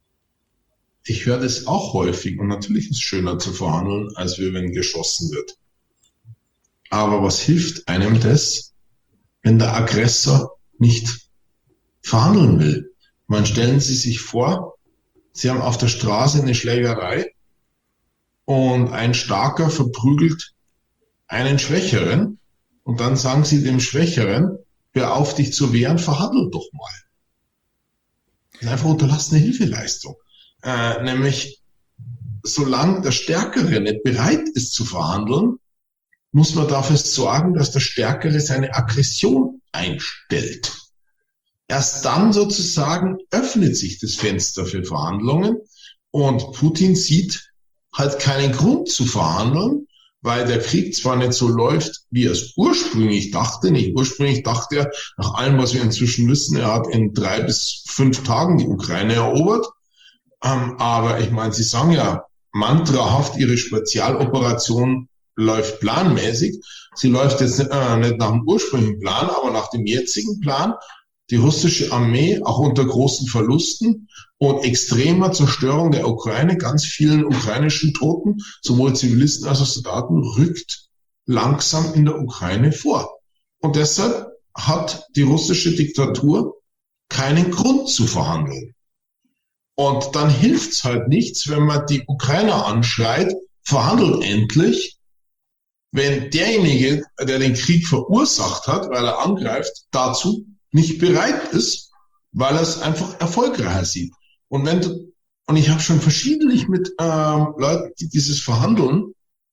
Speaker 1: ich höre das auch häufig und natürlich ist es schöner zu verhandeln, als wenn geschossen wird. Aber was hilft einem das, wenn der Aggressor nicht verhandeln will? Man, stellen Sie sich vor, Sie haben auf der Straße eine Schlägerei und ein Starker verprügelt einen Schwächeren und dann sagen Sie dem Schwächeren, hör auf dich zu wehren, verhandel doch mal. Das ist einfach unterlassene Hilfeleistung. Äh, nämlich, solange der Stärkere nicht bereit ist zu verhandeln, muss man dafür sorgen, dass der Stärkere seine Aggression einstellt. Erst dann sozusagen öffnet sich das Fenster für Verhandlungen und Putin sieht halt keinen Grund zu verhandeln, weil der Krieg zwar nicht so läuft, wie er es ursprünglich dachte. Nicht ursprünglich dachte er, nach allem, was wir inzwischen wissen, er hat in drei bis fünf Tagen die Ukraine erobert. Ähm, aber ich meine, Sie sagen ja mantrahaft, Ihre Spezialoperation läuft planmäßig. Sie läuft jetzt nicht, äh, nicht nach dem ursprünglichen Plan, aber nach dem jetzigen Plan. Die russische Armee, auch unter großen Verlusten und extremer Zerstörung der Ukraine, ganz vielen ukrainischen Toten, sowohl Zivilisten als auch Soldaten, rückt langsam in der Ukraine vor. Und deshalb hat die russische Diktatur keinen Grund zu verhandeln. Und dann hilft's halt nichts, wenn man die Ukrainer anschreit, verhandelt endlich, wenn derjenige, der den Krieg verursacht hat, weil er angreift, dazu nicht bereit ist, weil er es einfach erfolgreicher sieht. Und wenn du, und ich habe schon verschiedentlich mit ähm, Leuten, die dieses Verhandeln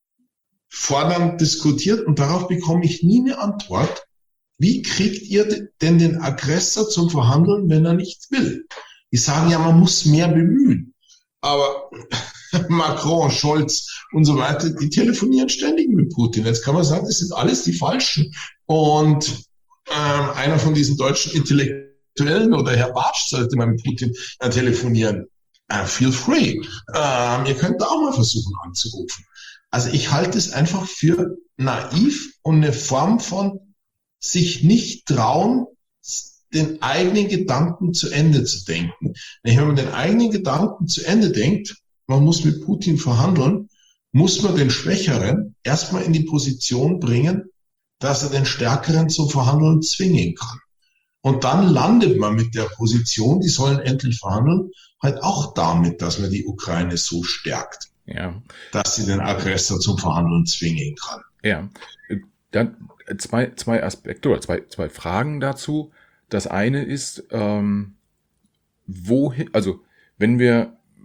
Speaker 1: fordern, diskutiert und darauf bekomme ich nie eine Antwort. Wie kriegt ihr denn den Aggressor zum Verhandeln, wenn er nicht will? Die sagen ja, man muss mehr bemühen. Aber Macron, Scholz und so weiter, die telefonieren ständig mit Putin. Jetzt kann man sagen, das sind alles die Falschen. Und ähm, einer von diesen deutschen Intellektuellen oder Herr Bartsch sollte mal mit Putin äh, telefonieren. Uh, feel free. Ähm, ihr könnt da auch mal versuchen anzurufen. Also ich halte es einfach für naiv und eine Form von sich nicht trauen, den eigenen Gedanken zu Ende zu denken. Wenn man den eigenen Gedanken zu Ende denkt, man muss mit Putin verhandeln, muss man den Schwächeren erstmal in die Position bringen, dass er den Stärkeren zum Verhandeln zwingen kann. Und dann landet man mit der Position, die sollen endlich verhandeln, halt auch damit, dass man die Ukraine so stärkt,
Speaker 2: ja,
Speaker 1: dass sie den Aggressor zum Verhandeln zwingen kann.
Speaker 2: Ja, dann zwei, zwei Aspekte oder zwei, zwei Fragen dazu. Das eine ist, ähm, wohin, also wenn wir,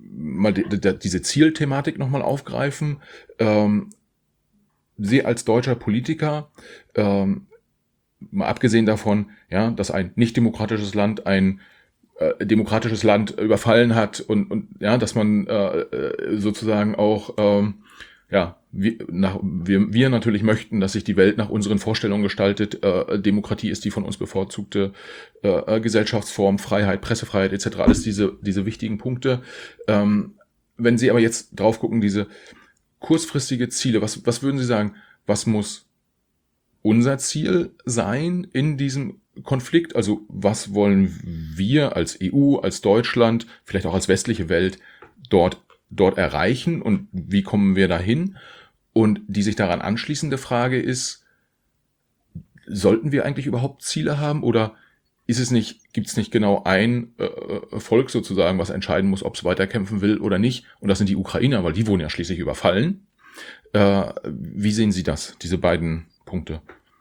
Speaker 2: mal die, die, diese Zielthematik nochmal aufgreifen. Ähm, Sie als deutscher Politiker, ähm, mal abgesehen davon, ja, dass ein nicht demokratisches Land ein äh, demokratisches Land überfallen hat und, und ja, dass man äh, sozusagen auch ähm, ja, wir, nach, wir, wir natürlich möchten, dass sich die Welt nach unseren Vorstellungen gestaltet. Äh, Demokratie ist die von uns bevorzugte äh, Gesellschaftsform, Freiheit, Pressefreiheit et cetera. Alles diese diese wichtigen Punkte. Ähm, wenn Sie aber jetzt drauf gucken, diese kurzfristige Ziele, was was würden Sie sagen? Was muss unser Ziel sein in diesem Konflikt? Also was wollen wir als E U, als Deutschland, vielleicht auch als westliche Welt dort dort erreichen und wie kommen wir dahin? Und die sich daran anschließende Frage ist, sollten wir eigentlich überhaupt Ziele haben oder ist es nicht, gibt es nicht genau ein äh, Volk sozusagen, was entscheiden muss, ob es weiterkämpfen will oder nicht? Und das sind die Ukrainer, weil die wurden ja schließlich überfallen. Äh, wie sehen Sie das, diese beiden Punkte?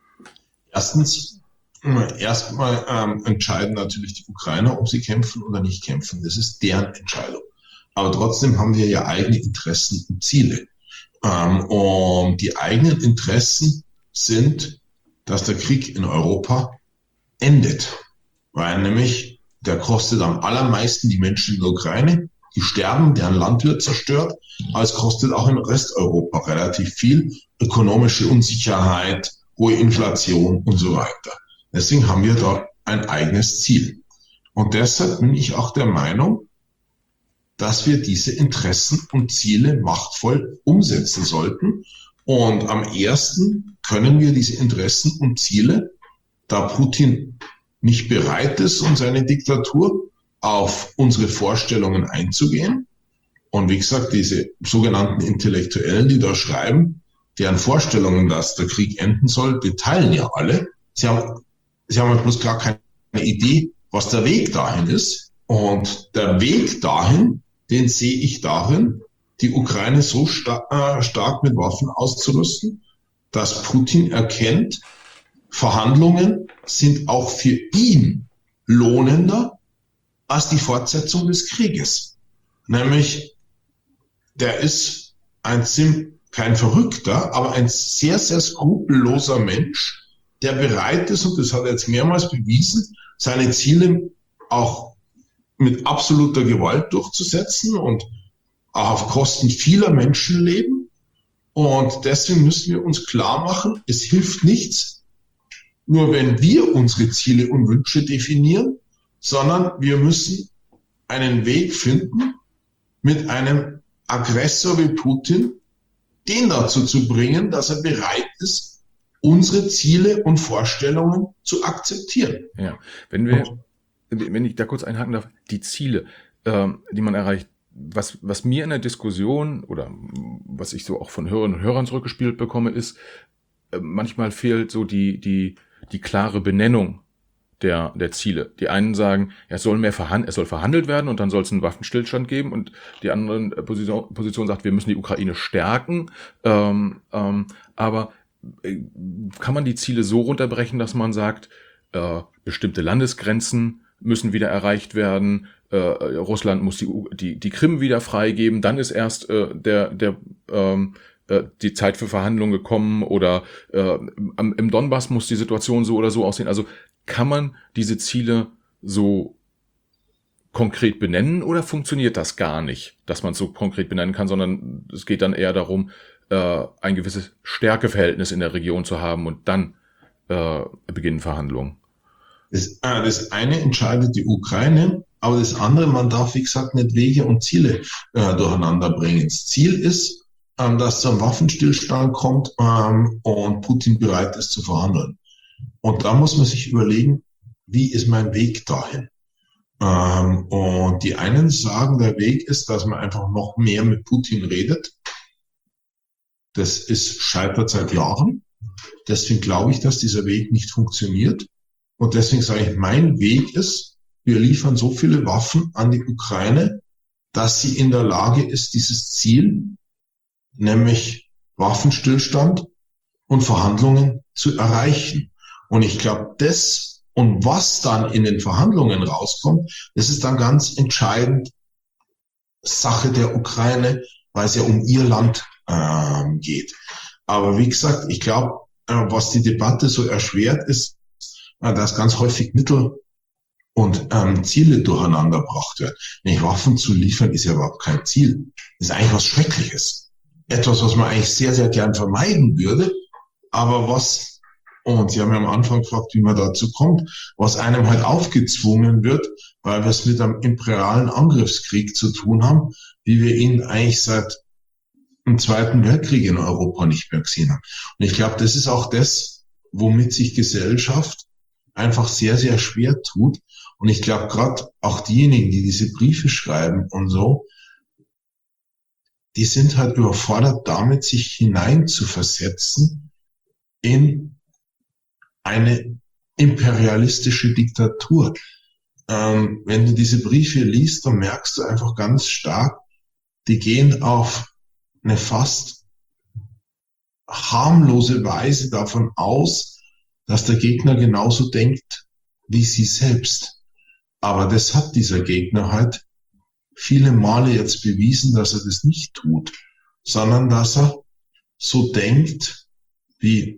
Speaker 1: Erstens, erstmal ähm, entscheiden natürlich die Ukrainer, ob sie kämpfen oder nicht kämpfen. Das ist deren Entscheidung. Aber trotzdem haben wir ja eigene Interessen und Ziele. Ähm, und die eigenen Interessen sind, dass der Krieg in Europa endet. Weil nämlich der kostet am allermeisten die Menschen in der Ukraine. Die sterben, deren Land wird zerstört. Aber es kostet auch in Resteuropa relativ viel. Ökonomische Unsicherheit, hohe Inflation und so weiter. Deswegen haben wir da ein eigenes Ziel. Und deshalb bin ich auch der Meinung, dass wir diese Interessen und Ziele machtvoll umsetzen sollten. Und am ersten können wir diese Interessen und Ziele, da Putin nicht bereit ist, um seine Diktatur auf unsere Vorstellungen einzugehen. Und wie gesagt, diese sogenannten Intellektuellen, die da schreiben, deren Vorstellungen, dass der Krieg enden soll, die teilen ja alle. Sie haben, sie haben bloß gar keine Idee, was der Weg dahin ist. Und der Weg dahin, den sehe ich darin, die Ukraine so star- äh, stark mit Waffen auszurüsten, dass Putin erkennt, Verhandlungen sind auch für ihn lohnender als die Fortsetzung des Krieges. Nämlich, der ist ein Sim, kein Verrückter, aber ein sehr, sehr skrupelloser Mensch, der bereit ist, und das hat er jetzt mehrmals bewiesen, seine Ziele auch mit absoluter Gewalt durchzusetzen und auch auf Kosten vieler Menschenleben. Und deswegen müssen wir uns klar machen, es hilft nichts, nur wenn wir unsere Ziele und Wünsche definieren, sondern wir müssen einen Weg finden, mit einem Aggressor wie Putin, den dazu zu bringen, dass er bereit ist, unsere Ziele und Vorstellungen zu akzeptieren.
Speaker 2: Ja, wenn wir, wenn ich da kurz einhaken darf, die Ziele, ähm, die man erreicht, was, was mir in der Diskussion oder was ich so auch von Hörerinnen und Hörern zurückgespielt bekomme, ist, äh, manchmal fehlt so die, die, die klare Benennung der, der Ziele. Die einen sagen, ja, es soll mehr verhandelt, es soll verhandelt werden und dann soll es einen Waffenstillstand geben, und die andere Position, Position sagt, wir müssen die Ukraine stärken. Ähm, ähm, aber äh, kann man die Ziele so runterbrechen, dass man sagt, äh, bestimmte Landesgrenzen müssen wieder erreicht werden, äh, Russland muss die, die, die Krim wieder freigeben, dann ist erst äh, der, der ähm, die Zeit für Verhandlungen gekommen, oder äh, im Donbass muss die Situation so oder so aussehen. Also kann man diese Ziele so konkret benennen oder funktioniert das gar nicht, dass man es so konkret benennen kann, sondern es geht dann eher darum, äh, ein gewisses Stärkeverhältnis in der Region zu haben und dann äh, beginnen Verhandlungen?
Speaker 1: Das, äh, das eine entscheidet die Ukraine, aber das andere, man darf, wie gesagt, nicht Wege und Ziele äh, durcheinander bringen. Das Ziel ist, ähm, dass zum Waffenstillstand kommt ähm, und Putin bereit ist zu verhandeln. Und da muss man sich überlegen, wie ist mein Weg dahin? Ähm, und die einen sagen, der Weg ist, dass man einfach noch mehr mit Putin redet. Das ist scheitert seit Jahren. Deswegen glaube ich, dass dieser Weg nicht funktioniert. Und deswegen sage ich, mein Weg ist, wir liefern so viele Waffen an die Ukraine, dass sie in der Lage ist, dieses Ziel, nämlich Waffenstillstand und Verhandlungen zu erreichen. Und ich glaube, das und was dann in den Verhandlungen rauskommt, das ist dann ganz entscheidend Sache der Ukraine, weil es ja um ihr Land ähm, geht. Aber wie gesagt, ich glaube, äh, was die Debatte so erschwert, ist, äh, dass ganz häufig Mittel und ähm, Ziele durcheinander gebracht werden. Nicht Waffen zu liefern ist ja überhaupt kein Ziel. Das ist eigentlich was Schreckliches. Etwas, was man eigentlich sehr, sehr gern vermeiden würde, aber was, und Sie haben ja am Anfang gefragt, wie man dazu kommt, was einem halt aufgezwungen wird, weil wir es mit einem imperialen Angriffskrieg zu tun haben, wie wir ihn eigentlich seit dem Zweiten Weltkrieg in Europa nicht mehr gesehen haben. Und ich glaube, das ist auch das, womit sich Gesellschaft einfach sehr, sehr schwer tut. Und ich glaube, gerade auch diejenigen, die diese Briefe schreiben und so, die sind halt überfordert damit, sich hinein zu versetzen in eine imperialistische Diktatur. Ähm, wenn du diese Briefe liest, dann merkst du einfach ganz stark, die gehen auf eine fast harmlose Weise davon aus, dass der Gegner genauso denkt wie sie selbst. Aber das hat dieser Gegner halt viele Male jetzt bewiesen, dass er das nicht tut, sondern dass er so denkt, wie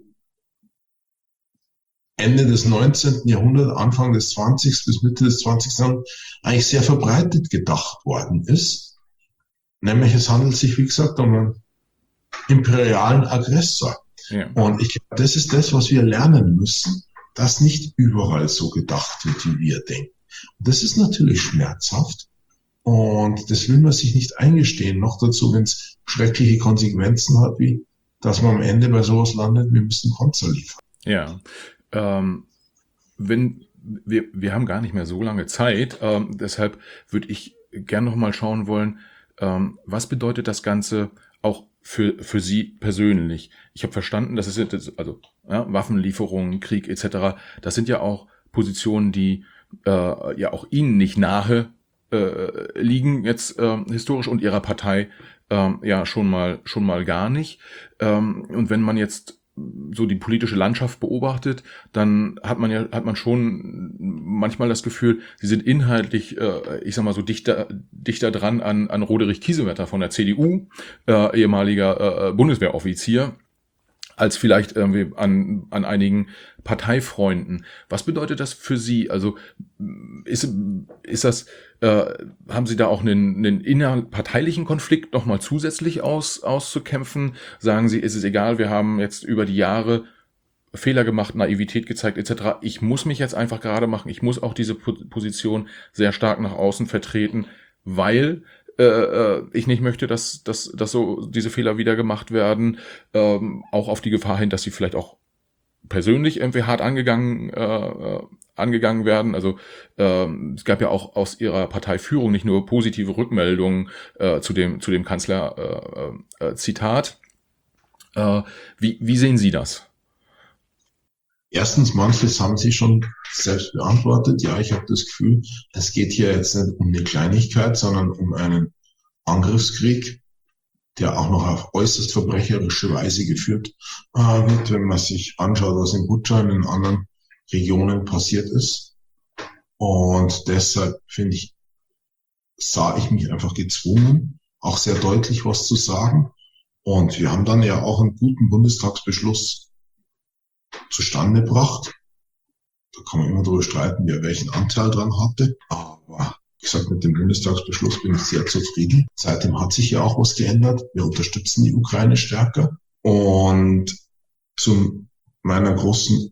Speaker 1: Ende des neunzehnten. Jahrhunderts, Anfang des zwanzigsten bis Mitte des zwanzigsten. Jahrhunderts eigentlich sehr verbreitet gedacht worden ist. Nämlich es handelt sich, wie gesagt, um einen imperialen Aggressor. Ja. Und ich glaube, das ist das, was wir lernen müssen, dass nicht überall so gedacht wird, wie wir denken. Und das ist natürlich schmerzhaft. Und das will man sich nicht eingestehen. Noch dazu, wenn es schreckliche Konsequenzen hat, wie dass man am Ende bei sowas landet, wir müssen Panzer liefern.
Speaker 2: Ja, ähm, wenn wir, wir haben gar nicht mehr so lange Zeit, ähm, deshalb würde ich gerne noch mal schauen wollen, ähm, was bedeutet das Ganze auch für für Sie persönlich? Ich habe verstanden, das ist jetzt, also ja, Waffenlieferungen, Krieg et cetera. Das sind ja auch Positionen, die äh, ja auch Ihnen nicht nahe äh, liegen jetzt äh, historisch und Ihrer Partei äh, ja schon mal schon mal gar nicht. Ähm, und wenn man jetzt so die politische Landschaft beobachtet, dann hat man ja hat man schon manchmal das Gefühl, sie sind inhaltlich, äh, ich sag mal so dichter dichter dran an an Roderich Kiesewetter von der C D U, äh, ehemaliger äh, Bundeswehroffizier, als vielleicht irgendwie an an einigen Parteifreunden. Was bedeutet das für Sie? Also ist ist das äh, haben Sie da auch einen, einen innerparteilichen Konflikt nochmal zusätzlich aus, auszukämpfen? Sagen Sie, ist es egal, wir haben jetzt über die Jahre Fehler gemacht, Naivität gezeigt et cetera. Ich muss mich jetzt einfach gerade machen. Ich muss auch diese Position sehr stark nach außen vertreten, weil äh, ich nicht möchte, dass, dass, dass so diese Fehler wieder gemacht werden. Ähm, auch auf die Gefahr hin, dass sie vielleicht auch persönlich irgendwie hart angegangen äh, angegangen werden. Also ähm, es gab ja auch aus ihrer Parteiführung nicht nur positive Rückmeldungen äh, zu dem zu dem Kanzler äh, äh, Zitat. Äh, wie wie sehen Sie das?
Speaker 1: Erstens, manches haben Sie schon selbst beantwortet. Ja, ich habe das Gefühl, es geht hier jetzt nicht um eine Kleinigkeit, sondern um einen Angriffskrieg, der auch noch auf äußerst verbrecherische Weise geführt äh, wird, wenn man sich anschaut, was in Butscha und in anderen Regionen passiert ist. Und deshalb finde ich, sah ich mich einfach gezwungen, auch sehr deutlich was zu sagen. Und wir haben dann ja auch einen guten Bundestagsbeschluss zustande gebracht. Da kann man immer darüber streiten, wer welchen Anteil dran hatte. Aber wie gesagt, mit dem Bundestagsbeschluss bin ich sehr zufrieden. Seitdem hat sich ja auch was geändert. Wir unterstützen die Ukraine stärker. Und zu meiner großen,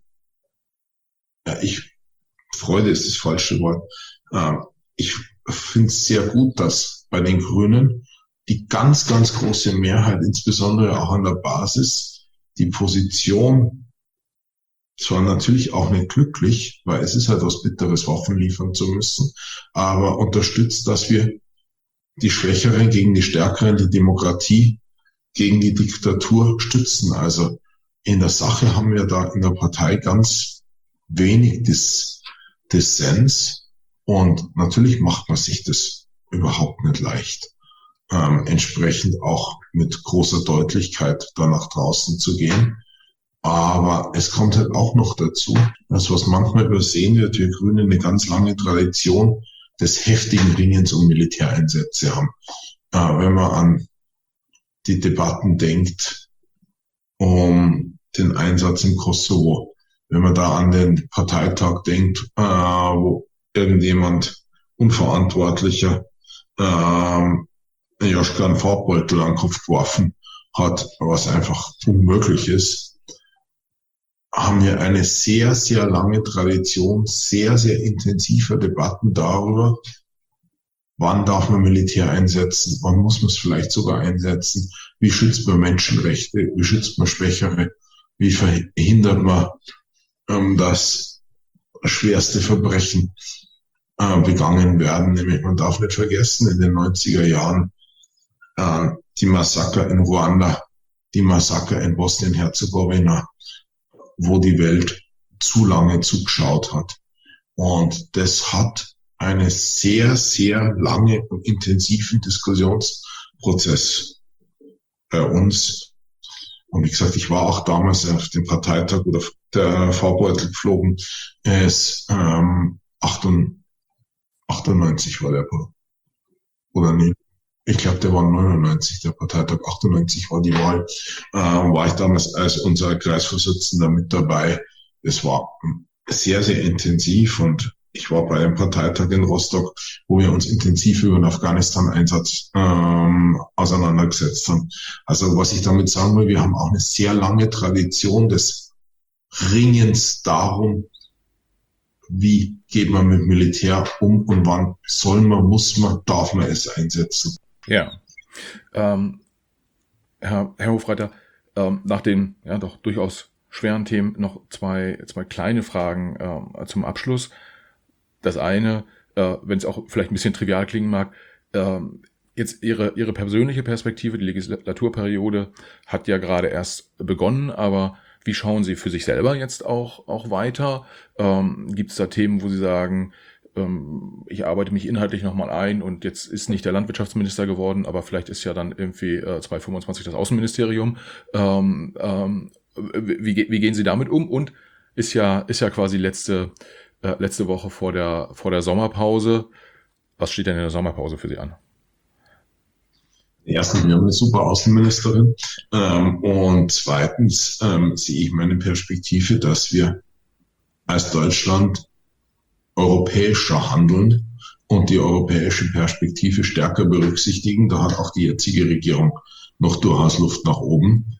Speaker 1: ja, ich, Freude ist das falsche Wort. Ich finde es sehr gut, dass bei den Grünen die ganz, ganz große Mehrheit, insbesondere auch an der Basis, die Position, zwar natürlich auch nicht glücklich, weil es ist halt was Bitteres, Waffen liefern zu müssen, aber unterstützt, dass wir die Schwächeren gegen die Stärkeren, die Demokratie gegen die Diktatur stützen. Also in der Sache haben wir da in der Partei ganz wenig Dis- Dissens und natürlich macht man sich das überhaupt nicht leicht, ähm, entsprechend auch mit großer Deutlichkeit da nach draußen zu gehen. Aber es kommt halt auch noch dazu, dass was manchmal übersehen wird, wir Grüne eine ganz lange Tradition des heftigen Ringens um Militäreinsätze haben. Äh, wenn man an die Debatten denkt um den Einsatz im Kosovo, wenn man da an den Parteitag denkt, äh, wo irgendjemand Unverantwortlicher ähm, Joschka einen Farbbeutel an den Kopf geworfen hat, was einfach unmöglich ist, haben wir eine sehr, sehr lange Tradition, sehr, sehr intensiver Debatten darüber, wann darf man Militär einsetzen, wann muss man es vielleicht sogar einsetzen, wie schützt man Menschenrechte, wie schützt man Schwächere, wie verhindert man, ähm, dass schwerste Verbrechen äh, begangen werden. Nämlich, man darf nicht vergessen, in den neunziger Jahren äh, die Massaker in Ruanda, die Massaker in Bosnien-Herzegowina, wo die Welt zu lange zugeschaut hat. Und das hat einen sehr, sehr lange und intensiven Diskussionsprozess bei uns. Und wie gesagt, ich war auch damals auf dem Parteitag, wo der Farbbeutel geflogen ist, ähm, achtundneunzig war der, oder nee, ich glaube, der war neunundneunzig, der Parteitag, achtundneunzig war die Wahl, äh, war ich damals als unser Kreisvorsitzender mit dabei. Es war sehr, sehr intensiv und ich war bei dem Parteitag in Rostock, wo wir uns intensiv über den Afghanistan-Einsatz ähm, auseinandergesetzt haben. Also was ich damit sagen will, wir haben auch eine sehr lange Tradition des Ringens darum, wie geht man mit Militär um und wann soll man, muss man, darf man es einsetzen.
Speaker 2: Ja, ähm, Herr, Herr Hofreiter, ähm, nach den ja doch durchaus schweren Themen noch zwei, zwei kleine Fragen äh, zum Abschluss. Das eine, äh, wenn es auch vielleicht ein bisschen trivial klingen mag, äh, jetzt Ihre, Ihre persönliche Perspektive, die Legislaturperiode hat ja gerade erst begonnen, aber wie schauen Sie für sich selber jetzt auch, auch weiter? Ähm, gibt es da Themen, wo Sie sagen, ähm, ich arbeite mich inhaltlich nochmal ein und jetzt ist nicht der Landwirtschaftsminister geworden, aber vielleicht ist ja dann irgendwie äh, zweitausendfünfundzwanzig das Außenministerium. Ähm, ähm, wie, wie gehen Sie damit um? Und ist ja, ist ja quasi letzte Äh, letzte Woche vor der, vor der Sommerpause. Was steht denn in der Sommerpause für Sie an?
Speaker 1: Erstens, wir haben eine super Außenministerin. Ähm, und zweitens ähm, sehe ich meine Perspektive, dass wir als Deutschland europäischer handeln und die europäische Perspektive stärker berücksichtigen. Da hat auch die jetzige Regierung noch durchaus Luft nach oben.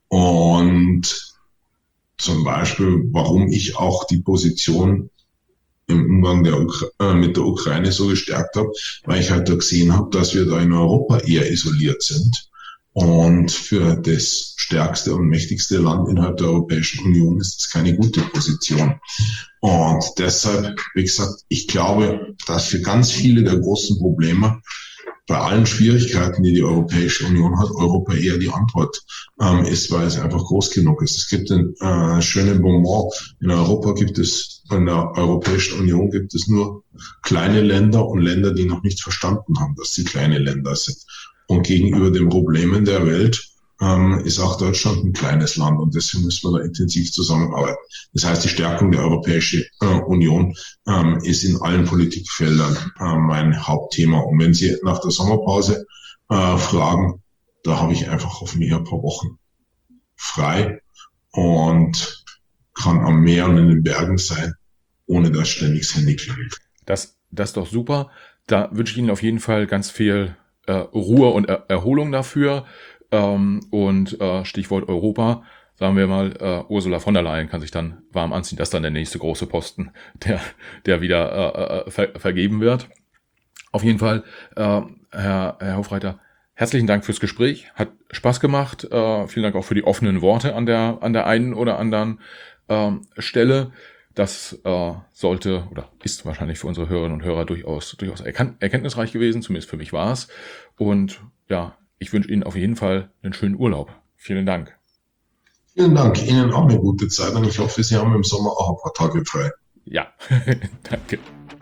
Speaker 1: Und zum Beispiel, warum ich auch die Position im Umgang der Ukra- äh, mit der Ukraine so gestärkt habe, weil ich halt da gesehen habe, dass wir da in Europa eher isoliert sind. Und für das stärkste und mächtigste Land innerhalb der Europäischen Union ist es keine gute Position. Und deshalb, wie gesagt, ich glaube, dass für ganz viele der großen Probleme, bei allen Schwierigkeiten, die die Europäische Union hat, Europa eher die Antwort ähm, ist, weil es einfach groß genug ist. Es gibt ein äh, schönes Bonbon. In Europa gibt es, in der Europäischen Union gibt es nur kleine Länder und Länder, die noch nicht verstanden haben, dass sie kleine Länder sind. Und gegenüber den Problemen der Welt ähm, ist auch Deutschland ein kleines Land und deswegen müssen wir da intensiv zusammenarbeiten. Das heißt, die Stärkung der Europäischen äh, Union ähm, ist in allen Politikfeldern äh, mein Hauptthema. Und wenn Sie nach der Sommerpause äh, fragen, da habe ich einfach hoffentlich ein paar Wochen frei und kann am Meer und in den Bergen sein, ohne dass ständig das Handy klingelt.
Speaker 2: Das, das ist doch super. Da wünsche ich Ihnen auf jeden Fall ganz viel äh, Ruhe und er- Erholung dafür. Ähm, und äh, Stichwort Europa, sagen wir mal, äh, Ursula von der Leyen kann sich dann warm anziehen. Das ist dann der nächste große Posten, der, der wieder äh, ver- vergeben wird. Auf jeden Fall, äh, Herr, Herr Hofreiter, herzlichen Dank fürs Gespräch. Hat Spaß gemacht. Äh, vielen Dank auch für die offenen Worte an der, an der einen oder anderen äh, Stelle. Das äh, sollte oder ist wahrscheinlich für unsere Hörerinnen und Hörer durchaus, durchaus erkan- erkenntnisreich gewesen. Zumindest für mich war es. Und ja, ich wünsche Ihnen auf jeden Fall einen schönen Urlaub. Vielen Dank.
Speaker 1: Vielen Dank. Ihnen auch eine gute Zeit und ich hoffe, Sie haben im Sommer auch ein paar Tage frei.
Speaker 2: Ja, danke.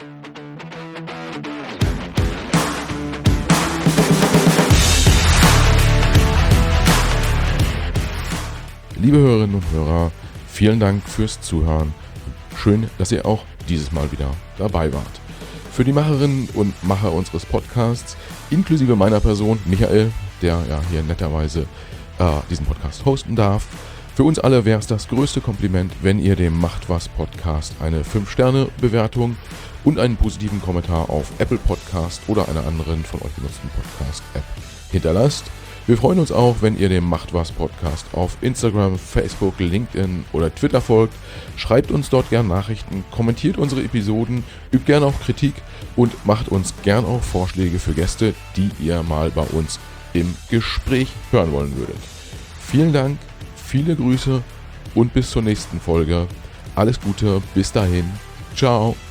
Speaker 2: Liebe Hörerinnen und Hörer, vielen Dank fürs Zuhören. Schön, dass ihr auch dieses Mal wieder dabei wart. Für die Macherinnen und Macher unseres Podcasts, inklusive meiner Person, Michael, der ja hier netterweise äh, diesen Podcast hosten darf, für uns alle wäre es das größte Kompliment, wenn ihr dem Macht was Podcast eine fünf Sterne Bewertung und einen positiven Kommentar auf Apple Podcast oder einer anderen von euch genutzten Podcast-App hinterlasst. Wir freuen uns auch, wenn ihr dem Macht was Podcast auf Instagram, Facebook, LinkedIn oder Twitter folgt. Schreibt uns dort gern Nachrichten, kommentiert unsere Episoden, übt gern auch Kritik und macht uns gern auch Vorschläge für Gäste, die ihr mal bei uns im Gespräch hören wollen würdet. Vielen Dank, viele Grüße und bis zur nächsten Folge. Alles Gute, bis dahin. Ciao.